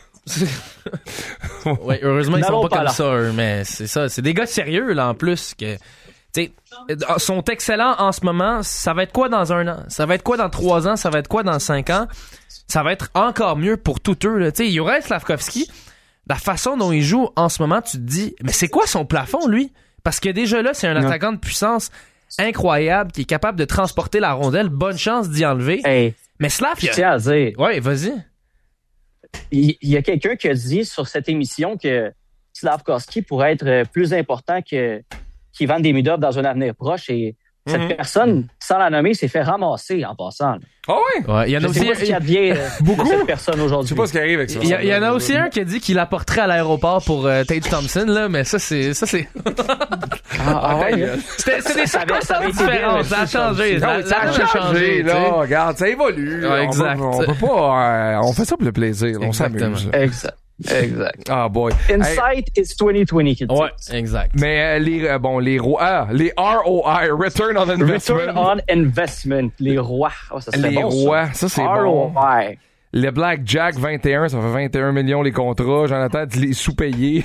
Ouais, heureusement, ils sont pas comme ça, eux, mais c'est ça. C'est des gars sérieux, là, en plus, que, tu sais, sont excellents en ce moment. Ça va être quoi dans 1 an? Ça va être quoi dans 3 ans? Ça va être quoi dans 5 ans? Ça va être encore mieux pour tous eux, là. Tu sais, Juraj Slafkovský, la façon dont il joue en ce moment, tu te dis, mais c'est quoi son plafond, lui? Parce que déjà là, c'est un attaquant de puissance incroyable qui est capable de transporter la rondelle. Bonne chance d'y enlever. Hey, mais Slav, je tiens à dire. Ouais, vas-y. Il y a quelqu'un qui a dit sur cette émission que Slafkovský pourrait être plus important qu'Ivan Demidov dans un avenir proche et cette personne, sans la nommer, s'est fait ramasser en passant. Ah oui? Ouais, il y en a aussi ce qui advient de cette personne aujourd'hui. Je sais pas ce qui arrive avec ça. Il y en a aussi un qui a dit qu'il apporterait à l'aéroport pour Tage Thompson, là, mais ça c'est... ouais. C'est des circonstances différentes. Ça a changé. Ça a changé, là. Regarde, ça évolue. Ouais, exact. On peut pas... on fait ça pour le plaisir. On s'amuse. Exact. Ah, boy. Insight is 2020, kids. Ouais, exact. Mais les ROI, Return on Investment. Return on Investment, les rois. Oh, ça serait les bon, rois, ça c'est bon. ROI. Le Blackjack 21, ça fait 21 millions les contrats. Jonathan dit les sous-payés.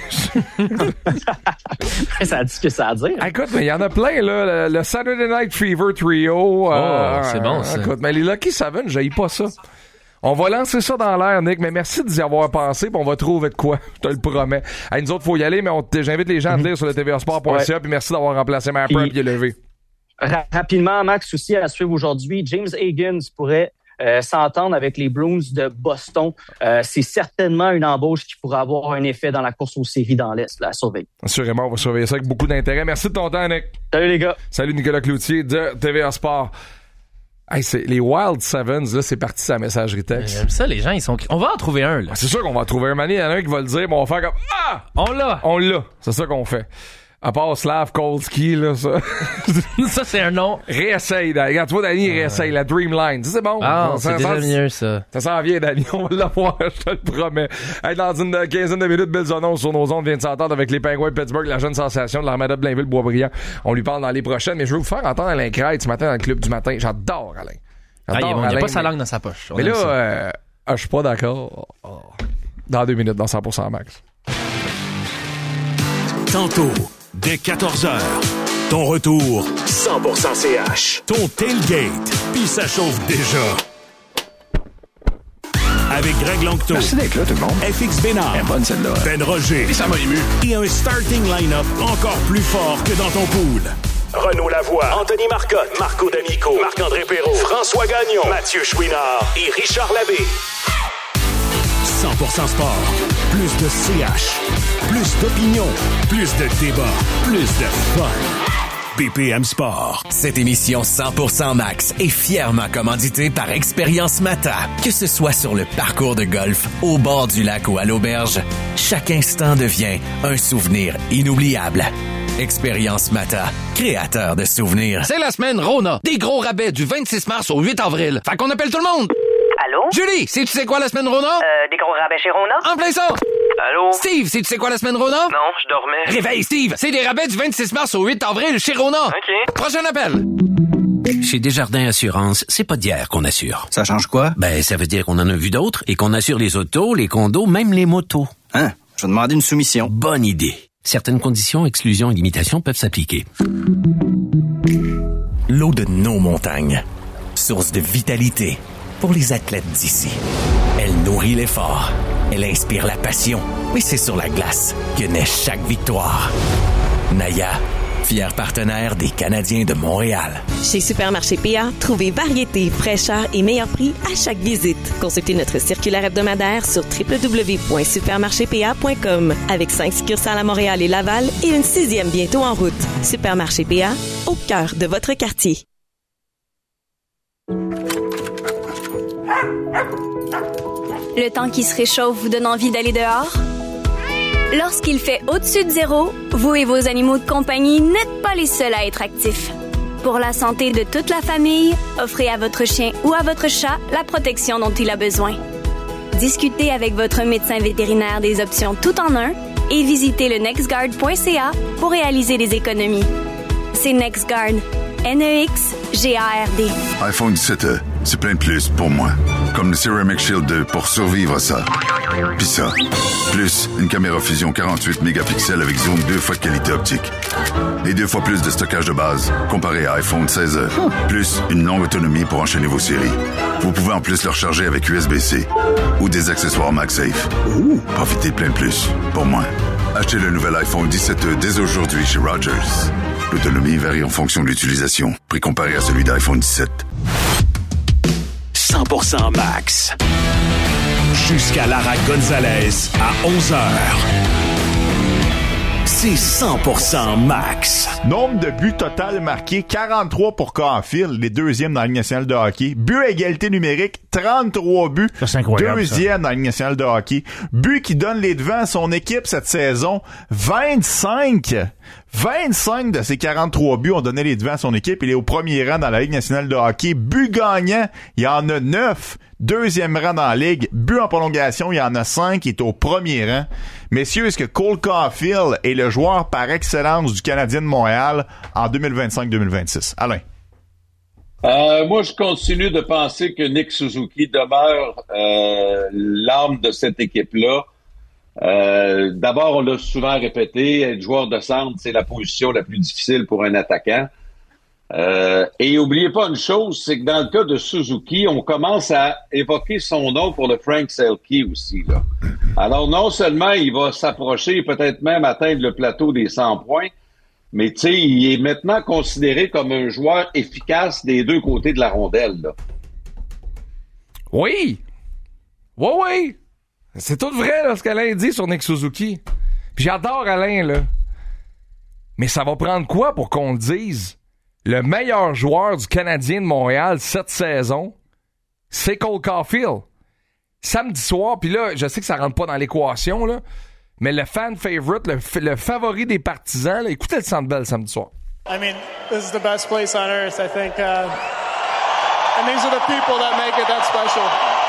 Ça dit ce que ça a à dire. Écoute, mais il y en a plein, là. Le Saturday Night Fever Trio. C'est bon, ça. Écoute, mais les Lucky Seven, j'haïs pas ça. On va lancer ça dans l'air, Nick, mais merci d'y avoir pensé, puis on va trouver de quoi, je te le promets. Hey, nous autres, faut y aller, mais j'invite les gens à te lire sur le tvasport.ca, puis merci d'avoir remplacé ma prep et levé. Rapidement, Max, aussi à suivre aujourd'hui, James Higgins pourrait s'entendre avec les Bruins de Boston. C'est certainement une embauche qui pourrait avoir un effet dans la course aux séries dans l'Est, là, à surveiller. Assurément, on va surveiller ça avec beaucoup d'intérêt. Merci de ton temps, Nick. Salut les gars. Salut Nicolas Cloutier de TVA Sport. Hey, c'est les Wild Sevens, là, c'est parti sa messagerie texte. J'aime ça, les gens, ils sont... On va en trouver un, là. C'est sûr qu'on va en trouver un. Mané, il y en a un qui va le dire, mais on va faire comme... Ah! On l'a. C'est ça qu'on fait. À part Slafkovský, là, ça. Ça, c'est un nom. Réessaye, Danny. Regarde, tu vois, Danny, réessaye la Dreamline. C'est bon. Ah, c'est déjà mieux, ça. Ça s'en vient, Danny. On va l'avoir, je te le promets. Hey, dans une quinzaine de minutes, Bill Zonon sur nos ondes vient de s'entendre avec les Penguins de Pittsburgh, la jeune sensation de l'Armada de Blainville-Boisbriand. On lui parle dans les prochaines, mais je veux vous faire entendre Alain Crête ce matin dans le club du matin. J'adore Alain. Il n'y a pas sa langue dans sa poche. Mais là, je suis pas d'accord. Dans 2 minutes, dans 100% Max. Tantôt, dès 14h, ton retour 100% CH. Ton tailgate, puis ça chauffe déjà. Avec Greg Longto. Merci d'être là, tout le monde. FX Bénard. Bonne celle-là. Ben Roger. Et ça m'a ému. Et un starting line-up encore plus fort que dans ton pool. Renaud Lavoie, Anthony Marcotte, Marco D'Amico, Marc-André Perrault, François Gagnon, Mathieu Chouinard et Richard Labbé. 100% sport. Plus de CH. Plus d'opinion. Plus de débat. Plus de fun. BPM Sport. Cette émission 100% Max est fièrement commanditée par Expérience Mata. Que ce soit sur le parcours de golf, au bord du lac ou à l'auberge, chaque instant devient un souvenir inoubliable. Expérience Mata, créateur de souvenirs. C'est la semaine Rona. Des gros rabais du 26 mars au 8 avril. Fait qu'on appelle tout le monde. Allô? Julie, sais-tu c'est quoi la semaine Rona? Des gros rabais chez Rona? En plein ça! Allô? Steve, sais-tu c'est quoi la semaine Rona? Non, je dormais. Réveille, Steve! C'est des rabais du 26 mars au 8 avril chez Rona. OK. Prochain appel. Chez Desjardins Assurance, c'est pas d'hier qu'on assure. Ça change quoi? Ben, ça veut dire qu'on en a vu d'autres et qu'on assure les autos, les condos, même les motos. Hein? Je vais demander une soumission. Bonne idée. Certaines conditions, exclusions et limitations peuvent s'appliquer. L'eau de nos montagnes. Source de vitalité pour les athlètes d'ici. Elle nourrit l'effort. Elle inspire la passion. Et c'est sur la glace que naît chaque victoire. Naya, fier partenaire des Canadiens de Montréal. Chez Supermarché PA, trouvez variété, fraîcheur et meilleur prix à chaque visite. Consultez notre circulaire hebdomadaire sur www.supermarchépA.com avec 5 succursales à Montréal et Laval et une 6e bientôt en route. Supermarché PA, au cœur de votre quartier. Le temps qui se réchauffe vous donne envie d'aller dehors? Lorsqu'il fait au-dessus de zéro, vous et vos animaux de compagnie n'êtes pas les seuls à être actifs. Pour la santé de toute la famille, offrez à votre chien ou à votre chat la protection dont il a besoin. Discutez avec votre médecin vétérinaire des options tout en un et visitez le nextguard.ca pour réaliser des économies. C'est NextGuard. NEXGARD. iPhone 17e, c'est plein de plus pour moi. Comme le Ceramic Shield 2 pour survivre à ça. Puis ça, plus une caméra fusion 48 mégapixels avec zoom 2 fois de qualité optique. Et 2 fois plus de stockage de base comparé à iPhone 16e. Plus une longue autonomie pour enchaîner vos séries. Vous pouvez en plus le recharger avec USB-C ou des accessoires MagSafe. Profitez de plein de plus pour moi. Achetez le nouvel iPhone 17e dès aujourd'hui chez Rogers. L'autonomie varie en fonction de l'utilisation. Prix comparé à celui d'iPhone 17. 100% max. Jusqu'à Lara Gonzalez à 11h. C'est 100% max. Nombre de buts total marqués, 43 pour Caulfield, les deuxièmes dans la Ligue nationale de hockey. But à égalité numérique, 33 buts. Ça, c'est incroyable, deuxième dans la Ligue nationale de hockey. But qui donne les devants à son équipe cette saison, 25 de ces 43 buts ont donné les devants à son équipe. Il est au premier rang dans la Ligue nationale de hockey. But gagnant, il y en a 9. Deuxième rang dans la Ligue. But en prolongation, il y en a 5. Il est au premier rang. Messieurs, est-ce que Cole Caulfield est le joueur par excellence du Canadien de Montréal en 2025-2026? Alain? Moi, je continue de penser que Nick Suzuki demeure l'âme de cette équipe-là. D'abord, on l'a souvent répété, être joueur de centre, c'est la position la plus difficile pour un attaquant. Et oubliez pas une chose, c'est que dans le cas de Suzuki, on commence à évoquer son nom pour le Frank Selke aussi, là. Alors, non seulement il va s'approcher, peut-être même atteindre le plateau des 100 points, mais tu sais, il est maintenant considéré comme un joueur efficace des deux côtés de la rondelle, là. Oui! Oui! C'est tout vrai, là, ce qu'Alain dit sur Nick Suzuki. Puis j'adore Alain, là. Mais ça va prendre quoi pour qu'on le dise? Le meilleur joueur du Canadien de Montréal cette saison, c'est Cole Caulfield. Samedi soir, puis là, je sais que ça rentre pas dans l'équation, là, mais le fan favorite, le favori des partisans, là, écoutez le Centre Bell samedi soir. I mean, this is the best place on earth, I think. And these are the people that make it that special.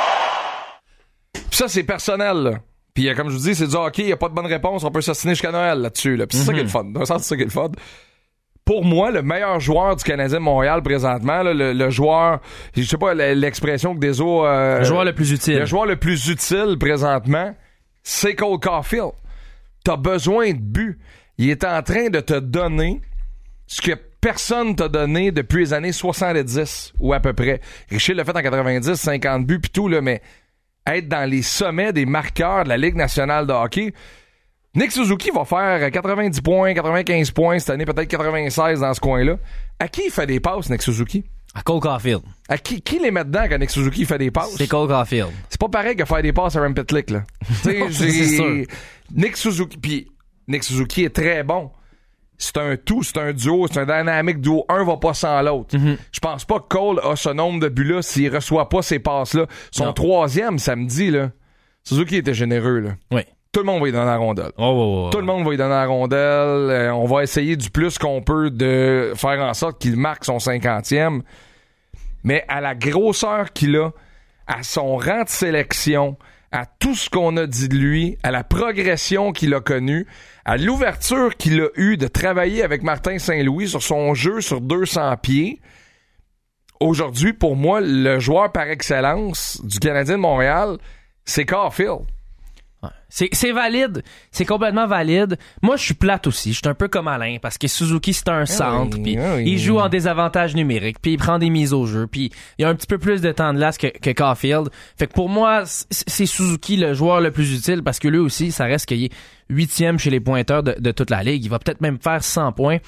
Puis ça, c'est personnel, là. Puis comme je vous dis, c'est du hockey, il n'y a pas de bonne réponse, on peut s'assiner jusqu'à Noël là-dessus, là. Puis c'est ça qui est le fun. Dans sens, c'est ça qui est le fun. Pour moi, le meilleur joueur du Canadien de Montréal présentement, là, le joueur, je sais pas l'expression que des autres... le joueur le plus utile. Le joueur le plus utile présentement, c'est Cole Caulfield. T'as besoin de buts. Il est en train de te donner ce que personne t'a donné depuis les années 70 ou à peu près. Richer l'a fait en 90, 50 buts pis tout, là, mais être dans les sommets des marqueurs de la Ligue nationale de hockey... Nick Suzuki va faire 90 points, 95 points cette année, peut-être 96 dans ce coin-là. À qui il fait des passes, Nick Suzuki? À Cole Caulfield. À qui les met dedans quand Nick Suzuki fait des passes? C'est Cole Caulfield. C'est pas pareil que faire des passes à Rem Pitlick, là. C'est sûr. Nick Suzuki est très bon. C'est un tout, c'est un duo, c'est un dynamique duo. Un va pas sans l'autre. Je pense pas que Cole a ce nombre de buts-là s'il reçoit pas ces passes-là. Son troisième samedi, là, Suzuki était généreux, là. Oui. Tout le monde va y donner la rondelle. Tout le monde va y donner la rondelle. On va essayer du plus qu'on peut de faire en sorte qu'il marque son 50e. Mais à la grosseur qu'il a, à son rang de sélection, à tout ce qu'on a dit de lui, à la progression qu'il a connue, à l'ouverture qu'il a eue de travailler avec Martin Saint-Louis sur son jeu sur 200 pieds, aujourd'hui, pour moi, le joueur par excellence du Canadien de Montréal, c'est Caulfield. C'est valide, c'est complètement valide. Moi, je suis plate aussi, je suis un peu comme Alain, parce que Suzuki, c'est un centre, puis il joue en désavantage numérique, puis il prend des mises au jeu, puis il a un petit peu plus de temps de glace que Caulfield. Fait que pour moi, c'est Suzuki le joueur le plus utile, parce que lui aussi, ça reste qu'il est 8e chez les pointeurs de toute la Ligue. Il va peut-être même faire 100 points.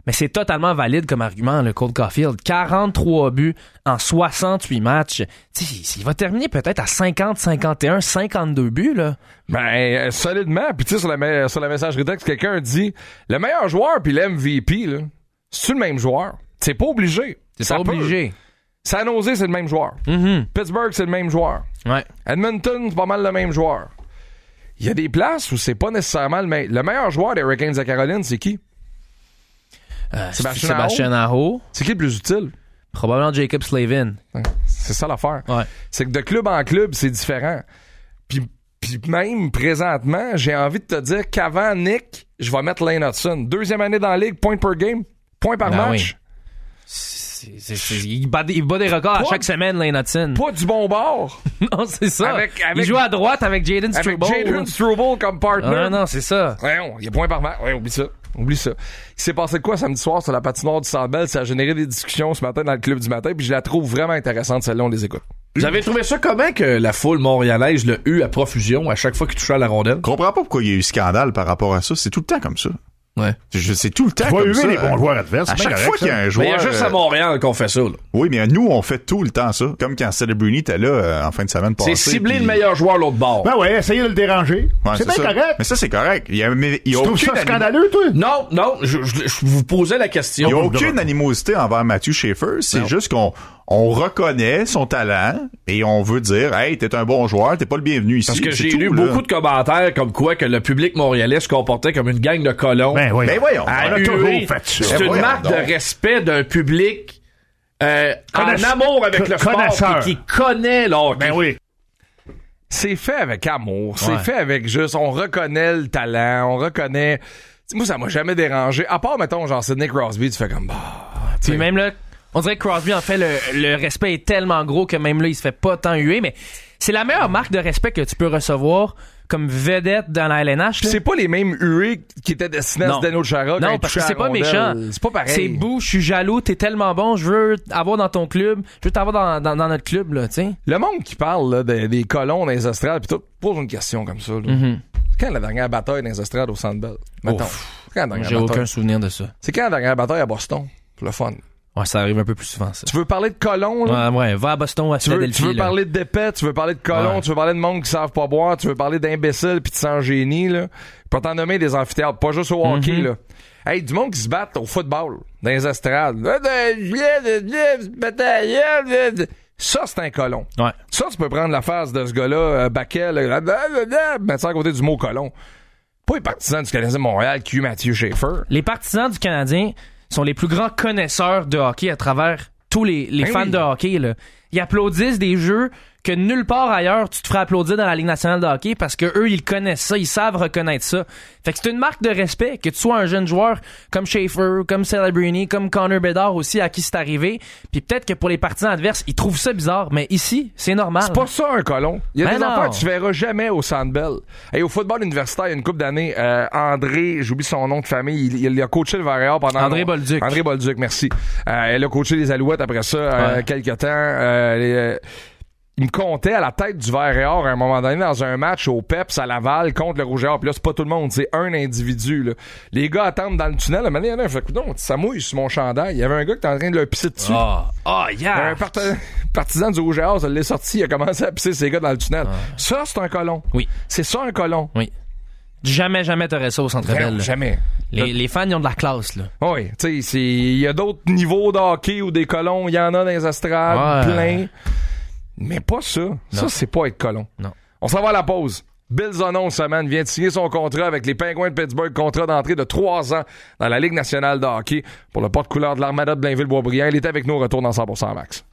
Mais c'est totalement valide comme argument, le Cole Caulfield. 43 buts en 68 matchs. T'sais, il va terminer peut-être à 50, 51, 52 buts, là. Ben, solidement. Puis tu sais, sur la messagerie texte, quelqu'un dit, le meilleur joueur puis l'MVP, là, c'est-tu le même joueur? C'est pas obligé. C'est pas obligé. San Jose, c'est le même joueur. Pittsburgh, c'est le même joueur. Ouais. Edmonton, c'est pas mal le même joueur. Il y a des places où c'est pas nécessairement le même. Le meilleur joueur des Hurricanes de Caroline, c'est qui? Sébastien Aho. C'est qui le plus utile? Probablement Jacob Slavin. C'est ça l'affaire. Ouais. C'est que de club en club, c'est différent. Puis même présentement, j'ai envie de te dire qu'avant Nick, je vais mettre Lane Hudson. 2e année dans la ligue, point per game, point par match. Oui. Il bat des records à chaque semaine, Lane Hudson. Pas du bon bord. Non, c'est ça. Il joue à droite avec Jaden Struble. Avec Jaden Struble comme partner. Non, c'est ça. Ouais, il y a point par match. Ouais, oublie ça. Il s'est passé quoi samedi soir sur la patinoire du Centre Bell? Ça a généré des discussions ce matin dans le club du matin, puis je la trouve vraiment intéressante, celle-là, on les écoute. Vous avez trouvé ça comment que la foule montréalaise l'a eu à profusion à chaque fois qu'il touchait à la rondelle? Je comprends pas pourquoi il y a eu scandale par rapport à ça. C'est tout le temps comme ça. Ouais. C'est tout le temps comme ça. Les bons joueurs adverses. À chaque fois qu'il y a un joueur. Mais il y a juste à Montréal qu'on fait ça, là. Oui, mais nous, on fait tout le temps ça. Comme quand Celebrini était là en fin de semaine passée. C'est cibler le meilleur joueur l'autre bord. Ben ouais, essayer de le déranger. Ouais, c'est bien correct. Mais ça, c'est correct. Tu trouves ça scandaleux, toi? Non, je vous posais la question. Il n'y a aucune animosité envers Matthew Schaefer. C'est juste qu'on reconnaît son talent et on veut dire, hey, t'es un bon joueur, t'es pas le bienvenu ici. Parce que j'ai lu beaucoup de commentaires comme quoi que le public montréalais se comportait comme une gang de colons. Ben oui. Ben voyons. On a toujours fait ça. C'est une marque de respect d'un public en amour avec le sport qui connaît l'hockey. Ben oui. C'est fait avec amour. C'est fait avec juste, on reconnaît le talent, on reconnaît... T'sais, moi, ça m'a jamais dérangé. À part, mettons, genre, Sidney Crosby, tu fais comme... Puis même là, on dirait que Crosby, en fait, le respect est tellement gros que même là, il se fait pas tant huer, mais c'est la meilleure marque de respect que tu peux recevoir comme vedette dans la LNH. C'est pas les mêmes huées qui étaient destinés à Zdeno Chara. Non, parce que c'est pas méchant. C'est pas pareil. C'est beau, je suis jaloux, t'es tellement bon, je veux avoir dans ton club, je veux t'avoir dans notre club, là, tu sais. Le monde qui parle là, des colons dans les estrades, pis tout, pose une question comme ça. Là. Quand la dernière bataille dans les estrades au Centre Bell? Mettons. J'ai aucun souvenir de ça. C'est quand la dernière bataille à Boston? Pour le fun. Ouais, ça arrive un peu plus souvent, ça. Tu veux parler de colons, là? Ouais, va à Boston ou à Philadelphie. Tu veux parler d'épais, tu veux parler de colons, tu veux parler de monde qui savent pas boire, tu veux parler d'imbéciles pis de sans-génie, là. Pas t'en nommer des amphithéâtres, pas juste au hockey, là. Hey, du monde qui se bat au football, dans les estrades. Ça, c'est un colon. Ouais. Ça, tu peux prendre la face de ce gars-là, Baquet, mettre ça à côté du mot colon. Pas les partisans du Canadien de Montréal qui eut Mathieu Schaefer. Les partisans du Canadien sont les plus grands connaisseurs de hockey à travers tous les fans de hockey, là. Ils applaudissent des jeux que nulle part ailleurs tu te ferais applaudir dans la Ligue nationale de hockey parce que eux ils connaissent ça, ils savent reconnaître ça. Fait que c'est une marque de respect que tu sois un jeune joueur comme Schaefer, comme Celebrini, comme Connor Bedard aussi à qui c'est arrivé. Puis peut-être que pour les partisans adverses, ils trouvent ça bizarre, mais ici, c'est normal. C'est pas ça un colon. Il y a des affaires que tu verras jamais au Centre Bell. Et au football universitaire, il y a une couple d'années, André, j'oublie son nom de famille, il a coaché le Varrière pendant... André Bolduc. André Bolduc, merci. Elle a coaché les Alouettes après ça, quelques temps. Il me comptait à la tête du Vert-et-Or à un moment donné dans un match au Peps à Laval contre le Rouge-et-Or. Puis là, c'est pas tout le monde, c'est un individu. Là. Les gars attendent dans le tunnel. À un moment donné, il y en a un fait, non, ça mouille sur mon chandail. Il y avait un gars qui était en train de le pisser dessus. Yeah. Un partisan du Rouge-et-Or, ça l'est sorti. Il a commencé à pisser ses gars dans le tunnel. Ça, c'est un colon. Oui. C'est ça, un colon. Oui. Jamais t'aurais ça au Centre Bell. Jamais. Les fans, ils ont de la classe, là. Oui, tu sais, il y a d'autres niveaux de hockey ou des colons. Il y en a dans les estrades, plein. Mais pas ça. Non. Ça, c'est pas être colon. Non. On s'en va à la pause. Bill Zonon, semaine, vient de signer son contrat avec les Penguins de Pittsburgh, contrat d'entrée de 3 ans dans la Ligue nationale de hockey pour le porte-couleur de l'Armada de Blainville-Boisbriand. Il est avec nous au retour dans 100% Max.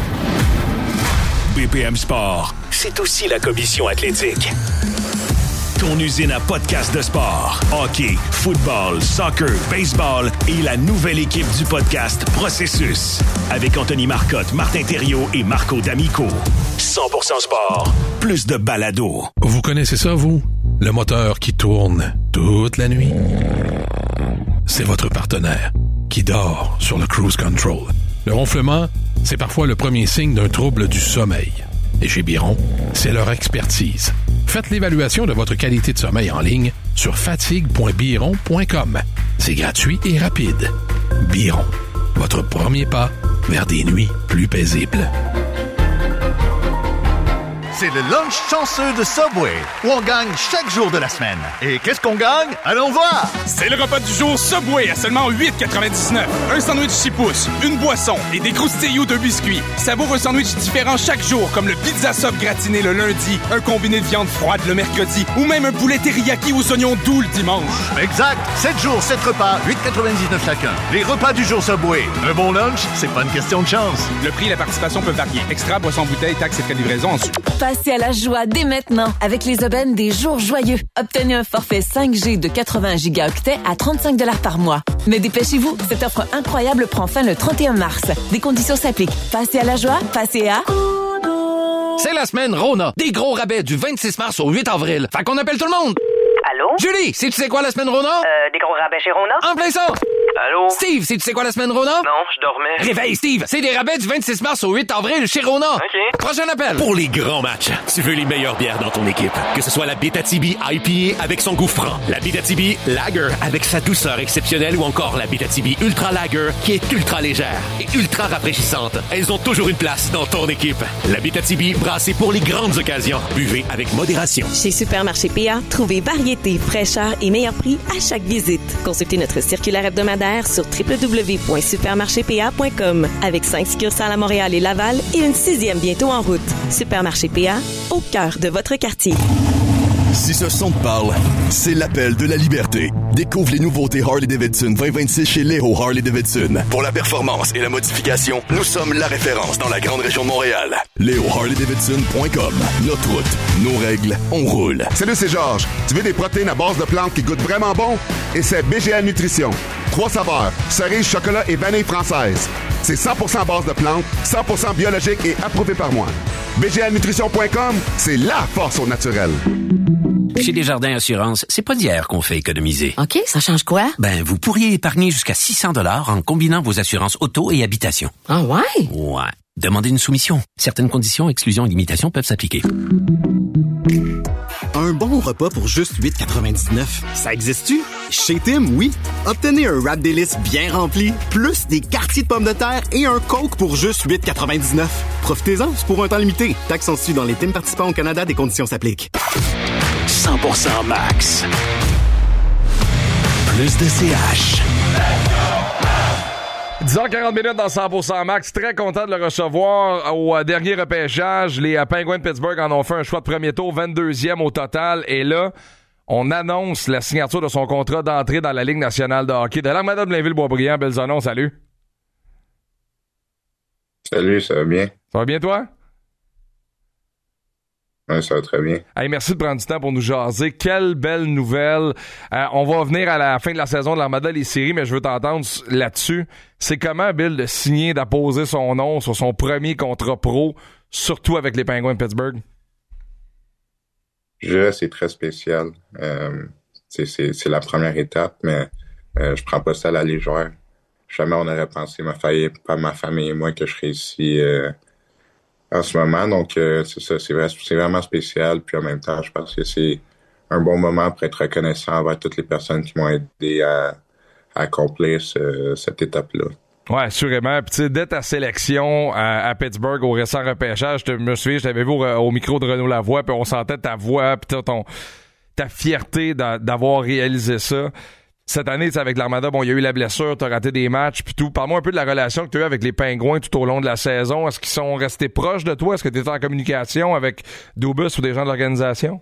BPM Sport, c'est aussi la commission athlétique. Ton usine à podcast de sport. Hockey, football, soccer, baseball et la nouvelle équipe du podcast Processus. Avec Anthony Marcotte, Martin Thériault et Marco D'Amico. 100% sport. Plus de balado. Vous connaissez ça, vous? Le moteur qui tourne toute la nuit? C'est votre partenaire qui dort sur le cruise control. Le ronflement, c'est parfois le premier signe d'un trouble du sommeil. Et chez Biron, c'est leur expertise. Faites l'évaluation de votre qualité de sommeil en ligne sur fatigue.biron.com. C'est gratuit et rapide. Biron, votre premier pas vers des nuits plus paisibles. C'est le lunch chanceux de Subway, où on gagne chaque jour de la semaine. Et qu'est-ce qu'on gagne? Allons voir! C'est le repas du jour Subway à seulement 8,99. Un sandwich 6 pouces, une boisson et des croustilloux de biscuits. Savoure un sandwich différent chaque jour, comme le pizza sub gratiné le lundi, un combiné de viande froide le mercredi, ou même un poulet teriyaki aux oignons doux le dimanche. Exact! 7 jours, 7 repas, 8,99 chacun. Les repas du jour Subway. Un bon lunch, c'est pas une question de chance. Le prix et la participation peuvent varier. Extra, boisson, bouteille, taxes et frais de livraison ensuite. Passez à la joie dès maintenant avec les aubaines des jours joyeux. Obtenez un forfait 5G de 80 gigaoctets à 35 $ par mois. Mais dépêchez-vous, cette offre incroyable prend fin le 31 mars. Des conditions s'appliquent. Passez à la joie, passez à... C'est la semaine Rona. Des gros rabais du 26 mars au 8 avril. Fait qu'on appelle tout le monde. Allô? Julie, sais-tu c'est quoi la semaine Rona? Des gros rabais chez Rona? En plein ça! Allô? Steve, sais-tu c'est quoi la semaine Rona? Non, je dormais. Réveille, Steve! C'est des rabais du 26 mars au 8 avril chez Rona. OK. Prochain appel. Pour les grands matchs, tu veux les meilleures bières dans ton équipe. Que ce soit la Abitibi IPA avec son goût franc, la Abitibi Lager avec sa douceur exceptionnelle ou encore la Abitibi Ultra Lager qui est ultra légère et ultra rafraîchissante. Elles ont toujours une place dans ton équipe. La Abitibi brassée pour les grandes occasions. Buvez avec modération. Chez Supermarché PA, trouvez variété, fraîcheur et meilleur prix à chaque visite. Consultez notre circulaire hebdomadaire sur www.supermarchépA.com avec 5 succursales à Montréal et Laval et une 6e bientôt en route. Supermarché PA, au cœur de votre quartier. Si ce son te parle, c'est l'appel de la liberté. Découvre les nouveautés Harley-Davidson 2026 chez Léo Harley-Davidson. Pour la performance et la modification, nous sommes la référence dans la grande région de Montréal. LéoHarley-Davidson.com. Notre route, nos règles, on roule. Salut, c'est Georges. Tu veux des protéines à base de plantes qui goûtent vraiment bon? Et c'est BGA Nutrition. 3 saveurs, cerise, chocolat et vanille française. C'est 100% à base de plantes, 100% biologique et approuvé par moi. BGAnutrition.com, c'est la force au naturel. Chez Desjardins Assurance, c'est pas d'hier qu'on fait économiser. OK, ça change quoi? Ben, vous pourriez épargner jusqu'à 600 $ en combinant vos assurances auto et habitation. Ah ouais? Ouais. Demandez une soumission. Certaines conditions, exclusions et limitations peuvent s'appliquer. Un bon repas pour juste 8,99. Ça existe-tu? Chez Tim, oui. Obtenez un wrap délice bien rempli, plus des quartiers de pommes de terre et un Coke pour juste 8,99. Profitez-en, c'est pour un temps limité. Taxes sont suivies dans les Tim participants au Canada, des conditions s'appliquent. 100% max. Plus de CH. 10h40 dans 100% max. Très content de le recevoir au dernier repêchage. Les Penguins de Pittsburgh en ont fait un choix de premier tour, 22e au total. Et là, on annonce la signature de son contrat d'entrée dans la Ligue nationale de hockey. De l'Armada de Blainville-Boisbriand, Belzonon, salut. Salut, ça va bien? Ça va bien, toi? Oui, ça va très bien. Hey, merci de prendre du temps pour nous jaser. Quelle belle nouvelle. On va venir à la fin de la saison de l'Armada les séries, mais je veux t'entendre là-dessus. C'est comment, Bill, de signer, d'apposer son nom sur son premier contrat pro, surtout avec les Penguins de Pittsburgh? Je dirais que c'est très spécial. C'est la première étape, mais je prends pas ça à la légère. Jamais on aurait pensé, ma famille et moi, que je serais ici en ce moment. Donc, c'est ça, c'est vraiment spécial. Puis en même temps, je pense que c'est un bon moment pour être reconnaissant envers toutes les personnes qui m'ont aidé à accomplir cette étape-là. Ouais, assurément. Puis tu sais, dès ta sélection à Pittsburgh au récent repêchage, je me souviens, je t'avais vu au micro de Renaud Lavoie, puis on sentait ta voix, puis ta fierté d'avoir réalisé ça. Cette année, avec l'Armada, bon, il y a eu la blessure, t'as raté des matchs, puis tout. Parle-moi un peu de la relation que tu as eu avec les Pingouins tout au long de la saison. Est-ce qu'ils sont restés proches de toi? Est-ce que tu étais en communication avec Dubus ou des gens de l'organisation?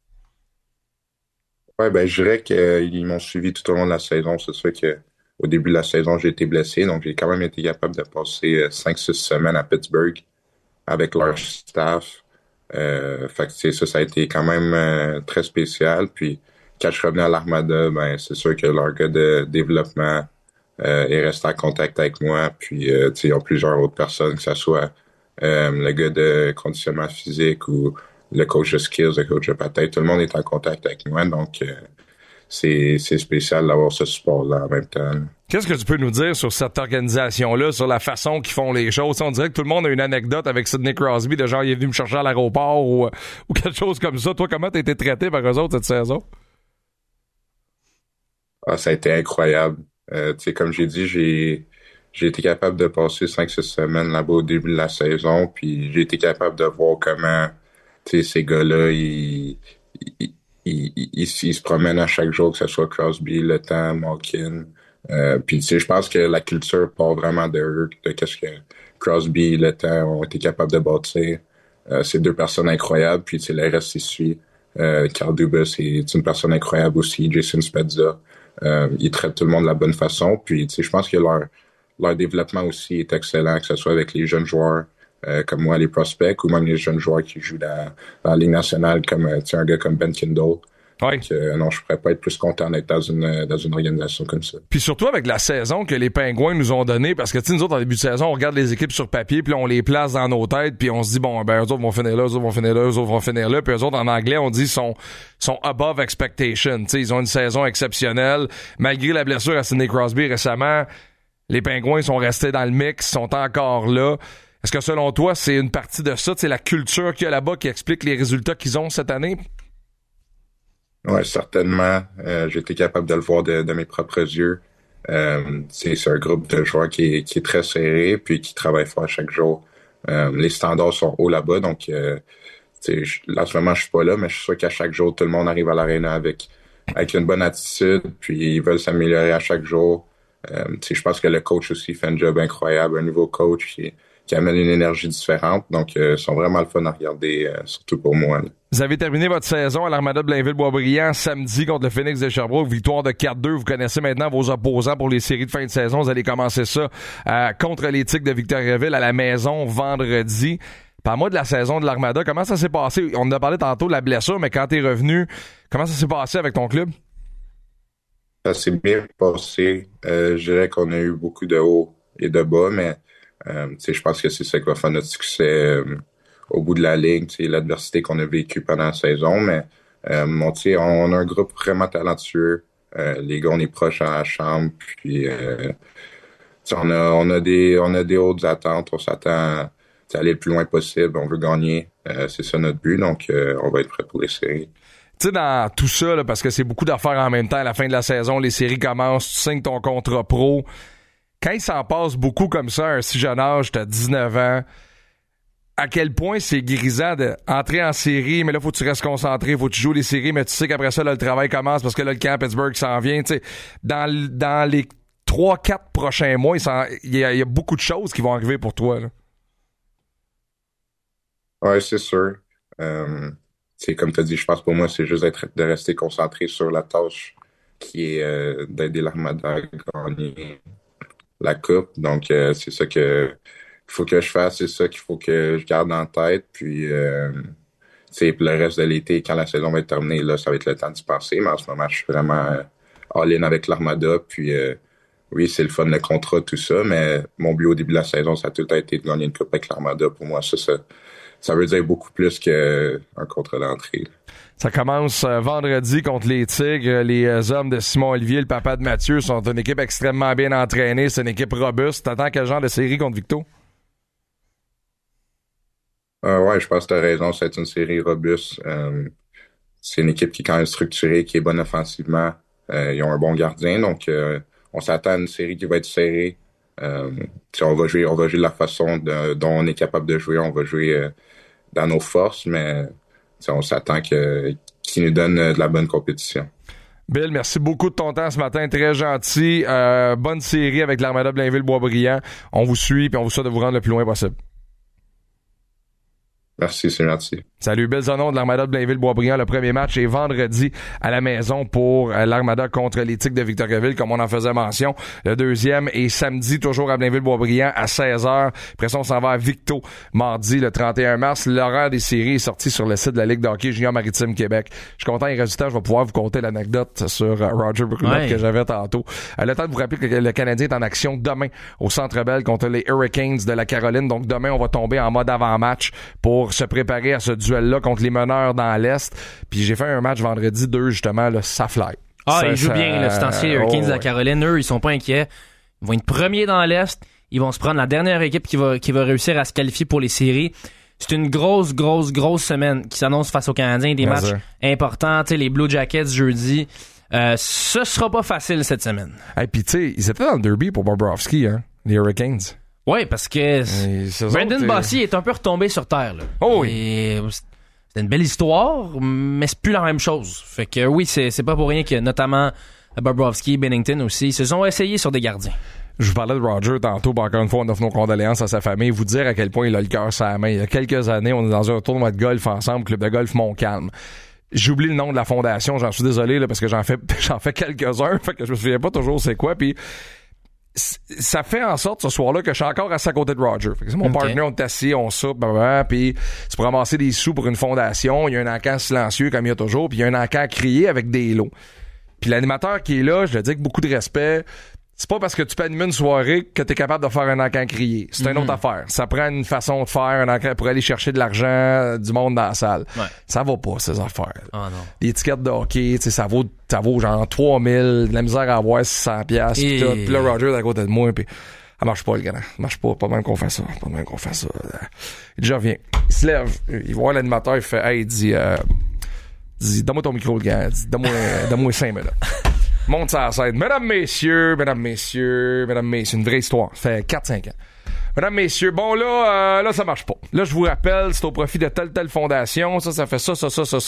Ouais, ben, je dirais qu'ils m'ont suivi tout au long de la saison. C'est sûr que au début de la saison, j'ai été blessé, donc j'ai quand même été capable de passer 5-6 semaines à Pittsburgh avec leur staff. Fait que ça a été quand même très spécial. Puis quand je revenais à l'Armada, ben c'est sûr que leur gars de développement est resté en contact avec moi. Puis ils ont plusieurs autres personnes, que ce soit le gars de conditionnement physique ou le coach de skills, le coach de patin. Tout le monde est en contact avec moi, donc c'est spécial d'avoir ce support-là en même temps. Qu'est-ce que tu peux nous dire sur cette organisation-là, sur la façon qu'ils font les choses? On dirait que tout le monde a une anecdote avec Sidney Crosby, de genre il est venu me chercher à l'aéroport ou quelque chose comme ça. Toi, comment t'as été traité par eux autres cette saison? Ah, ça a été incroyable. Comme j'ai dit, j'ai été capable de passer 5-6 semaines là-bas au début de la saison, puis j'ai été capable de voir comment ces gars-là, ils se promènent à chaque jour, que ce soit Crosby, Le Temps, Malkin. Puis je pense que la culture part vraiment de eux, de qu'est-ce que Crosby et Le Temps ont été capables de bâtir. C'est deux personnes incroyables, puis le reste s'y suit. Carl Dubas est une personne incroyable aussi, Jason Spezza. Ils traitent tout le monde de la bonne façon, puis je pense que leur développement aussi est excellent, que ce soit avec les jeunes joueurs comme moi, les prospects, ou même les jeunes joueurs qui jouent dans la Ligue nationale, comme un gars comme Ben Kindle. Ouais. Donc, non, je pourrais pas être plus content d'être dans une organisation comme ça. Puis surtout avec la saison que les Pingouins nous ont donnée, parce que nous autres, en début de saison, on regarde les équipes sur papier, puis on les place dans nos têtes, puis on se dit, bon, eux autres vont finir là, eux autres vont finir là, eux autres vont finir là, puis eux autres, en anglais, on dit, sont above expectation. T'sais, ils ont une saison exceptionnelle. Malgré la blessure à Sidney Crosby récemment, les Pingouins sont restés dans le mix, sont encore là. Est-ce que selon toi, c'est une partie de ça, la culture qu'il y a là-bas qui explique les résultats qu'ils ont cette année? Oui, certainement. J'ai été capable de le voir de mes propres yeux. C'est un groupe de joueurs qui est très serré, puis qui travaille fort chaque jour. Les standards sont hauts là-bas, donc là, en ce moment, je suis pas là, mais je suis sûr qu'à chaque jour, tout le monde arrive à l'aréna avec une bonne attitude, puis ils veulent s'améliorer à chaque jour. Je pense que le coach aussi fait un job incroyable, un nouveau coach qui amène une énergie différente. Donc, ils sont vraiment le fun à regarder, surtout pour moi. Là. Vous avez terminé votre saison à l'Armada de Blainville-Boisbriand samedi contre le Phoenix de Sherbrooke. Victoire de 4-2. Vous connaissez maintenant vos opposants pour les séries de fin de saison. Vous allez commencer ça contre les Tigres de Victoriaville à la maison vendredi. Parle-moi de la saison de l'Armada. Comment ça s'est passé? On en a parlé tantôt de la blessure, mais quand t'es revenu, comment ça s'est passé avec ton club? Ça s'est bien passé. Je dirais qu'on a eu beaucoup de hauts et de bas, mais je pense que c'est ça qui va faire notre succès au bout de la ligue, l'adversité qu'on a vécue pendant la saison, mais on a un groupe vraiment talentueux. Les gars, on est proches dans la chambre, puis on a des hautes attentes, on s'attend à aller le plus loin possible, on veut gagner, c'est ça notre but, donc on va être prêt pour les séries. Tu sais, dans tout ça, là, parce que c'est beaucoup d'affaires en même temps, à la fin de la saison, les séries commencent, tu signes ton contrat pro. Quand il s'en passe beaucoup comme ça, à un si jeune âge, t'as 19 ans, à quel point c'est grisant d'entrer en série, mais là, faut que tu restes concentré, faut que tu joues les séries, mais tu sais qu'après ça, là, le travail commence parce que là, le camp à Pittsburgh s'en vient. Tu sais, dans les 3-4 prochains mois, il y a beaucoup de choses qui vont arriver pour toi, là. Ouais, c'est sûr. Comme tu as dit, je pense pour moi, c'est juste de rester concentré sur la tâche qui est d'aider l'Armada à gagner la coupe. Donc, c'est ça que faut que je fasse, c'est ça qu'il faut que je garde en tête. Puis, le reste de l'été, quand la saison va être terminée, là, ça va être le temps d'y penser. Mais en ce moment, je suis vraiment all-in avec l'Armada. Puis, oui, c'est le fun, le contrat, tout ça. Mais mon but au début de la saison, ça a tout le temps été de gagner une coupe avec l'Armada. Pour moi, ça veut dire beaucoup plus qu'un contrat d'entrée. Ça commence vendredi contre les Tigres. Les hommes de Simon Olivier, le papa de Mathieu, sont une équipe extrêmement bien entraînée. C'est une équipe robuste. T'attends quel genre de série contre Victo? Ouais, je pense que t'as raison. C'est une série robuste. C'est une équipe qui est quand même structurée, qui est bonne offensivement. Ils ont un bon gardien, donc on s'attend à une série qui va être serrée. On va jouer de la façon dont on est capable de jouer. On va jouer dans nos forces, mais on s'attend qu'ils nous donnent de la bonne compétition. Bill, merci beaucoup de ton temps ce matin. Très gentil. Bonne série avec l'Armada Blainville-Boisbriand. On vous suit et on vous souhaite de vous rendre le plus loin possible. Merci, c'est gentil. Salut, Bill Zonon de l'Armada de Blainville-Boisbriand. Le premier match est vendredi à la maison pour l'Armada contre les Tigres de Victoriaville, comme on en faisait mention. Le deuxième est samedi, toujours à Blainville-Boisbriand, à 16h. Après ça, on s'en va à Victo, mardi, le 31 mars. L'horaire des séries est sorti sur le site de la Ligue de hockey Junior Maritime Québec. Je suis content des résultats. Je vais pouvoir vous conter l'anecdote sur Roger Bruckner que j'avais tantôt. Le temps de vous rappeler que le Canadien est en action demain au Centre Bell contre les Hurricanes de la Caroline. Donc demain, on va tomber en mode avant-match pour se préparer à ce duel-là contre les meneurs dans l'Est. Puis j'ai fait un match vendredi 2, justement, là, ça fly. Ils jouent bien, là, cet ancien Hurricanes de la Caroline. Eux, ils sont pas inquiets. Ils vont être premiers dans l'Est. Ils vont se prendre la dernière équipe qui va réussir à se qualifier pour les séries. C'est une grosse semaine qui s'annonce face aux Canadiens. Des matchs importants. Tu sais, les Blue Jackets jeudi. Ce sera pas facile cette semaine. Et puis tu sais, ils étaient dans le derby pour Bobrovsky, hein, les Hurricanes. Oui, parce que Brendan Bossy est un peu retombé sur terre. Là. Oh oui. Et c'est une belle histoire, mais c'est plus la même chose. Fait que oui, c'est pas pour rien que notamment Bobrovsky, Binnington aussi, ils se sont essayés sur des gardiens. Je vous parlais de Roger tantôt, encore une fois, on offre nos condoléances à sa famille. Vous dire à quel point il a le cœur sur la main. Il y a quelques années, on est dans un tournoi de golf ensemble, club de golf Montcalm. J'oublie le nom de la fondation, j'en suis désolé là, parce que j'en fais quelques-uns, fait que je me souviens pas toujours c'est quoi. Puis ça fait en sorte ce soir-là que je suis encore assis à côté de Roger. Fait que c'est mon partner, on est assis, on soupe, puis c'est pour ramasser des sous pour une fondation. Il y a un encan silencieux comme il y a toujours, puis il y a un encan crié avec des lots. Puis l'animateur qui est là, je le dis avec beaucoup de respect, c'est pas parce que tu peux animer une soirée que t'es capable de faire un encan crié. C'est une autre affaire. Ça prend une façon de faire un encan pour aller chercher de l'argent du monde dans la salle. Ouais. Ça va pas, ces affaires. Oh non. Les étiquettes de hockey, tu sais, ça vaut genre 3000, de la misère à avoir 600$, pis tout. Pis là, Roger est à côté de moi, pis ça marche pas, le gars. Ça marche pas. Pas même qu'on fait ça. Il dit, reviens. Il se lève. Il voit l'animateur, il fait, hey, il dit, donne-moi ton micro, le gars. Donne-moi 5 minutes. Monte sur la scène. Mesdames, messieurs, une vraie histoire. Ça fait 4-5 ans. Mesdames, messieurs, bon là, ça marche pas. Là, je vous rappelle, c'est au profit de telle fondation. Ça fait ça.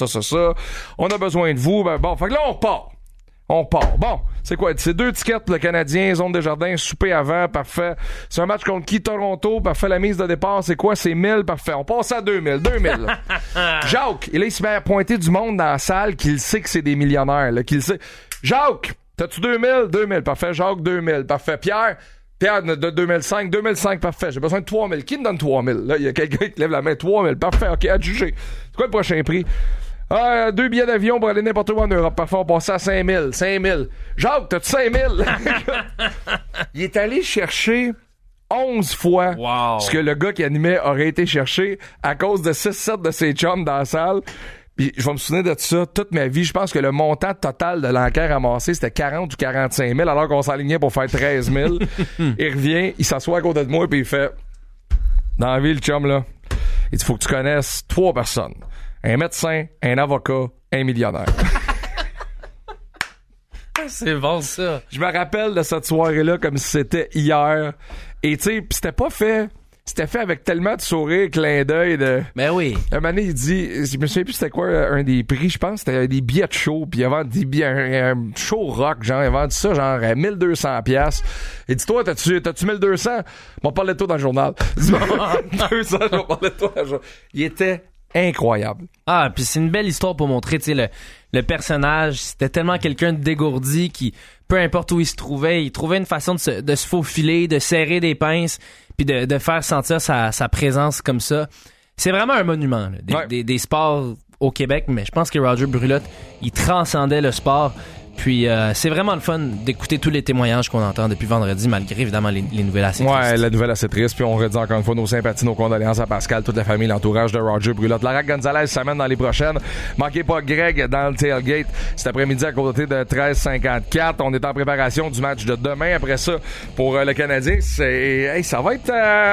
On a besoin de vous. Ben bon, fait que là, on part. Bon, c'est quoi? C'est 2 tickets pour le Canadien, zone des jardins, souper avant, parfait. C'est un match contre qui? Toronto, parfait. La mise de départ, c'est quoi? C'est 1000, parfait. On passe à 2000. Jacques, et là, il se met à pointer du monde dans la salle qu'il sait que c'est des millionnaires, là, qu'il sait. Jacques, t'as-tu 2000? Parfait. Jacques, 2000. Parfait. Pierre, de 2005, parfait. J'ai besoin de 3000. Qui me donne 3000? Là, il y a quelqu'un qui lève la main. 3000. Parfait. OK, adjugé. C'est quoi le prochain prix? 2 billets d'avion pour aller n'importe où en Europe. Parfait, on passe à 5000. Jacques, t'as-tu 5000? Il est allé chercher 11 fois ce que le gars qui animait aurait été chercher à cause de 6-7 de ses chums dans la salle. Puis je vais me souvenir de ça toute ma vie. Je pense que le montant total de l'enquête ramassé, c'était 40 ou 45 000, alors qu'on s'alignait pour faire 13 000. Il revient, il s'assoit à côté de moi, puis il fait, dans la vie, le chum, là, il dit, faut que tu connaisses 3 personnes. Un médecin, un avocat, un millionnaire. C'est bon, ça. Je me rappelle de cette soirée-là comme si c'était hier. Et tu sais, c'était pas fait... C'était fait avec tellement de sourire, clin d'œil de... Ben oui. Un moment donné, il dit... Je me souviens plus c'était quoi un des prix, je pense. C'était des billets de show. Puis il a vendu des billets... Un show rock, genre. Il a vendu ça, genre, à 1200$. Il dit, toi, t'as-tu 1200$? On parlait de toi dans le journal. 200$, on parlait de toi dans le journal. Il était incroyable. Ah, puis c'est une belle histoire pour montrer, tu sais, le personnage. C'était tellement quelqu'un de dégourdi qui, peu importe où il se trouvait, il trouvait une façon de se faufiler, de serrer des pinces, puis de faire sentir sa présence comme ça. C'est vraiment un monument là, des sports au Québec, mais je pense que Roger Brulotte, il transcendait le sport. Puis c'est vraiment le fun d'écouter tous les témoignages qu'on entend depuis vendredi, malgré évidemment les nouvelles assez tristes. Ouais, la nouvelle assez triste. Puis on redit encore une fois nos sympathies, nos condoléances à Pascal, toute la famille, l'entourage de Roger Brulotte. Lara Gonzalez s'amène dans les prochaines. Manquez pas Greg dans le tailgate cet après-midi à côté de 13h54. On est en préparation du match de demain. Après ça, pour le Canadien, ça va être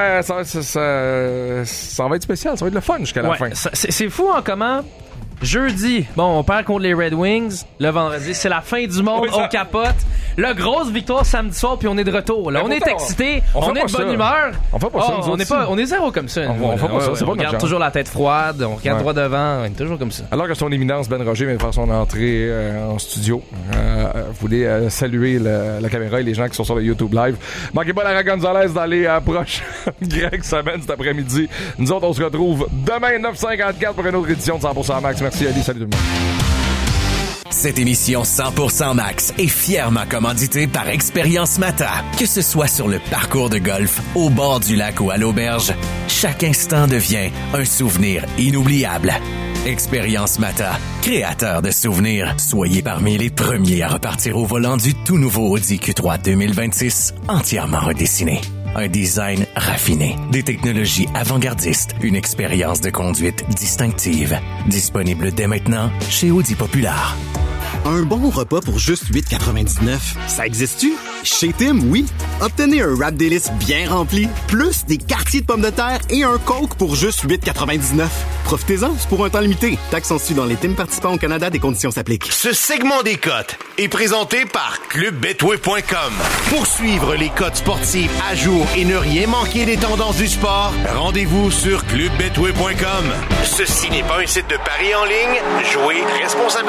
ça va être spécial. Ça va être le fun jusqu'à la fin. C'est fou en comment... Jeudi, on perd contre les Red Wings. Le vendredi, c'est la fin du monde, on capote. La grosse victoire samedi soir, puis on est de retour. Là, on est excités, on est de bonne humeur. On fait pas ça. On est zéro comme ça. On fait pas ça. C'est on regarde toujours la tête froide, on regarde droit devant, on est toujours comme ça. Alors que son éminence Ben Roger vient de faire son entrée en studio. Vous voulez saluer la caméra et les gens qui sont sur le YouTube Live. Manquez pas Lara Gonzalez dans les prochaines Greg semaines cet après-midi. Nous autres, on se retrouve demain 9h54 pour une autre édition de 100% Max. Merci Ali, salut tout le monde. Cette émission 100% Max est fièrement commanditée par Expérience Mata. Que ce soit sur le parcours de golf, au bord du lac ou à l'auberge, chaque instant devient un souvenir inoubliable. Expérience Mata, créateur de souvenirs. Soyez parmi les premiers à repartir au volant du tout nouveau Audi Q3 2026, entièrement redessiné. Un design raffiné, des technologies avant-gardistes, une expérience de conduite distinctive. Disponible dès maintenant chez Audi Populaire. Un bon repas pour juste 8,99, ça existe-tu? Chez Tim, oui. Obtenez un wrap délice bien rempli, plus des quartiers de pommes de terre et un Coke pour juste 8,99. Profitez-en, c'est pour un temps limité. Taxes sont suivies dans les Tim participants au Canada, des conditions s'appliquent. Ce segment des cotes est présenté par ClubBetway.com. Pour suivre les cotes sportives à jour et ne rien manquer des tendances du sport, rendez-vous sur ClubBetway.com. Ceci n'est pas un site de paris en ligne. Jouez responsablement.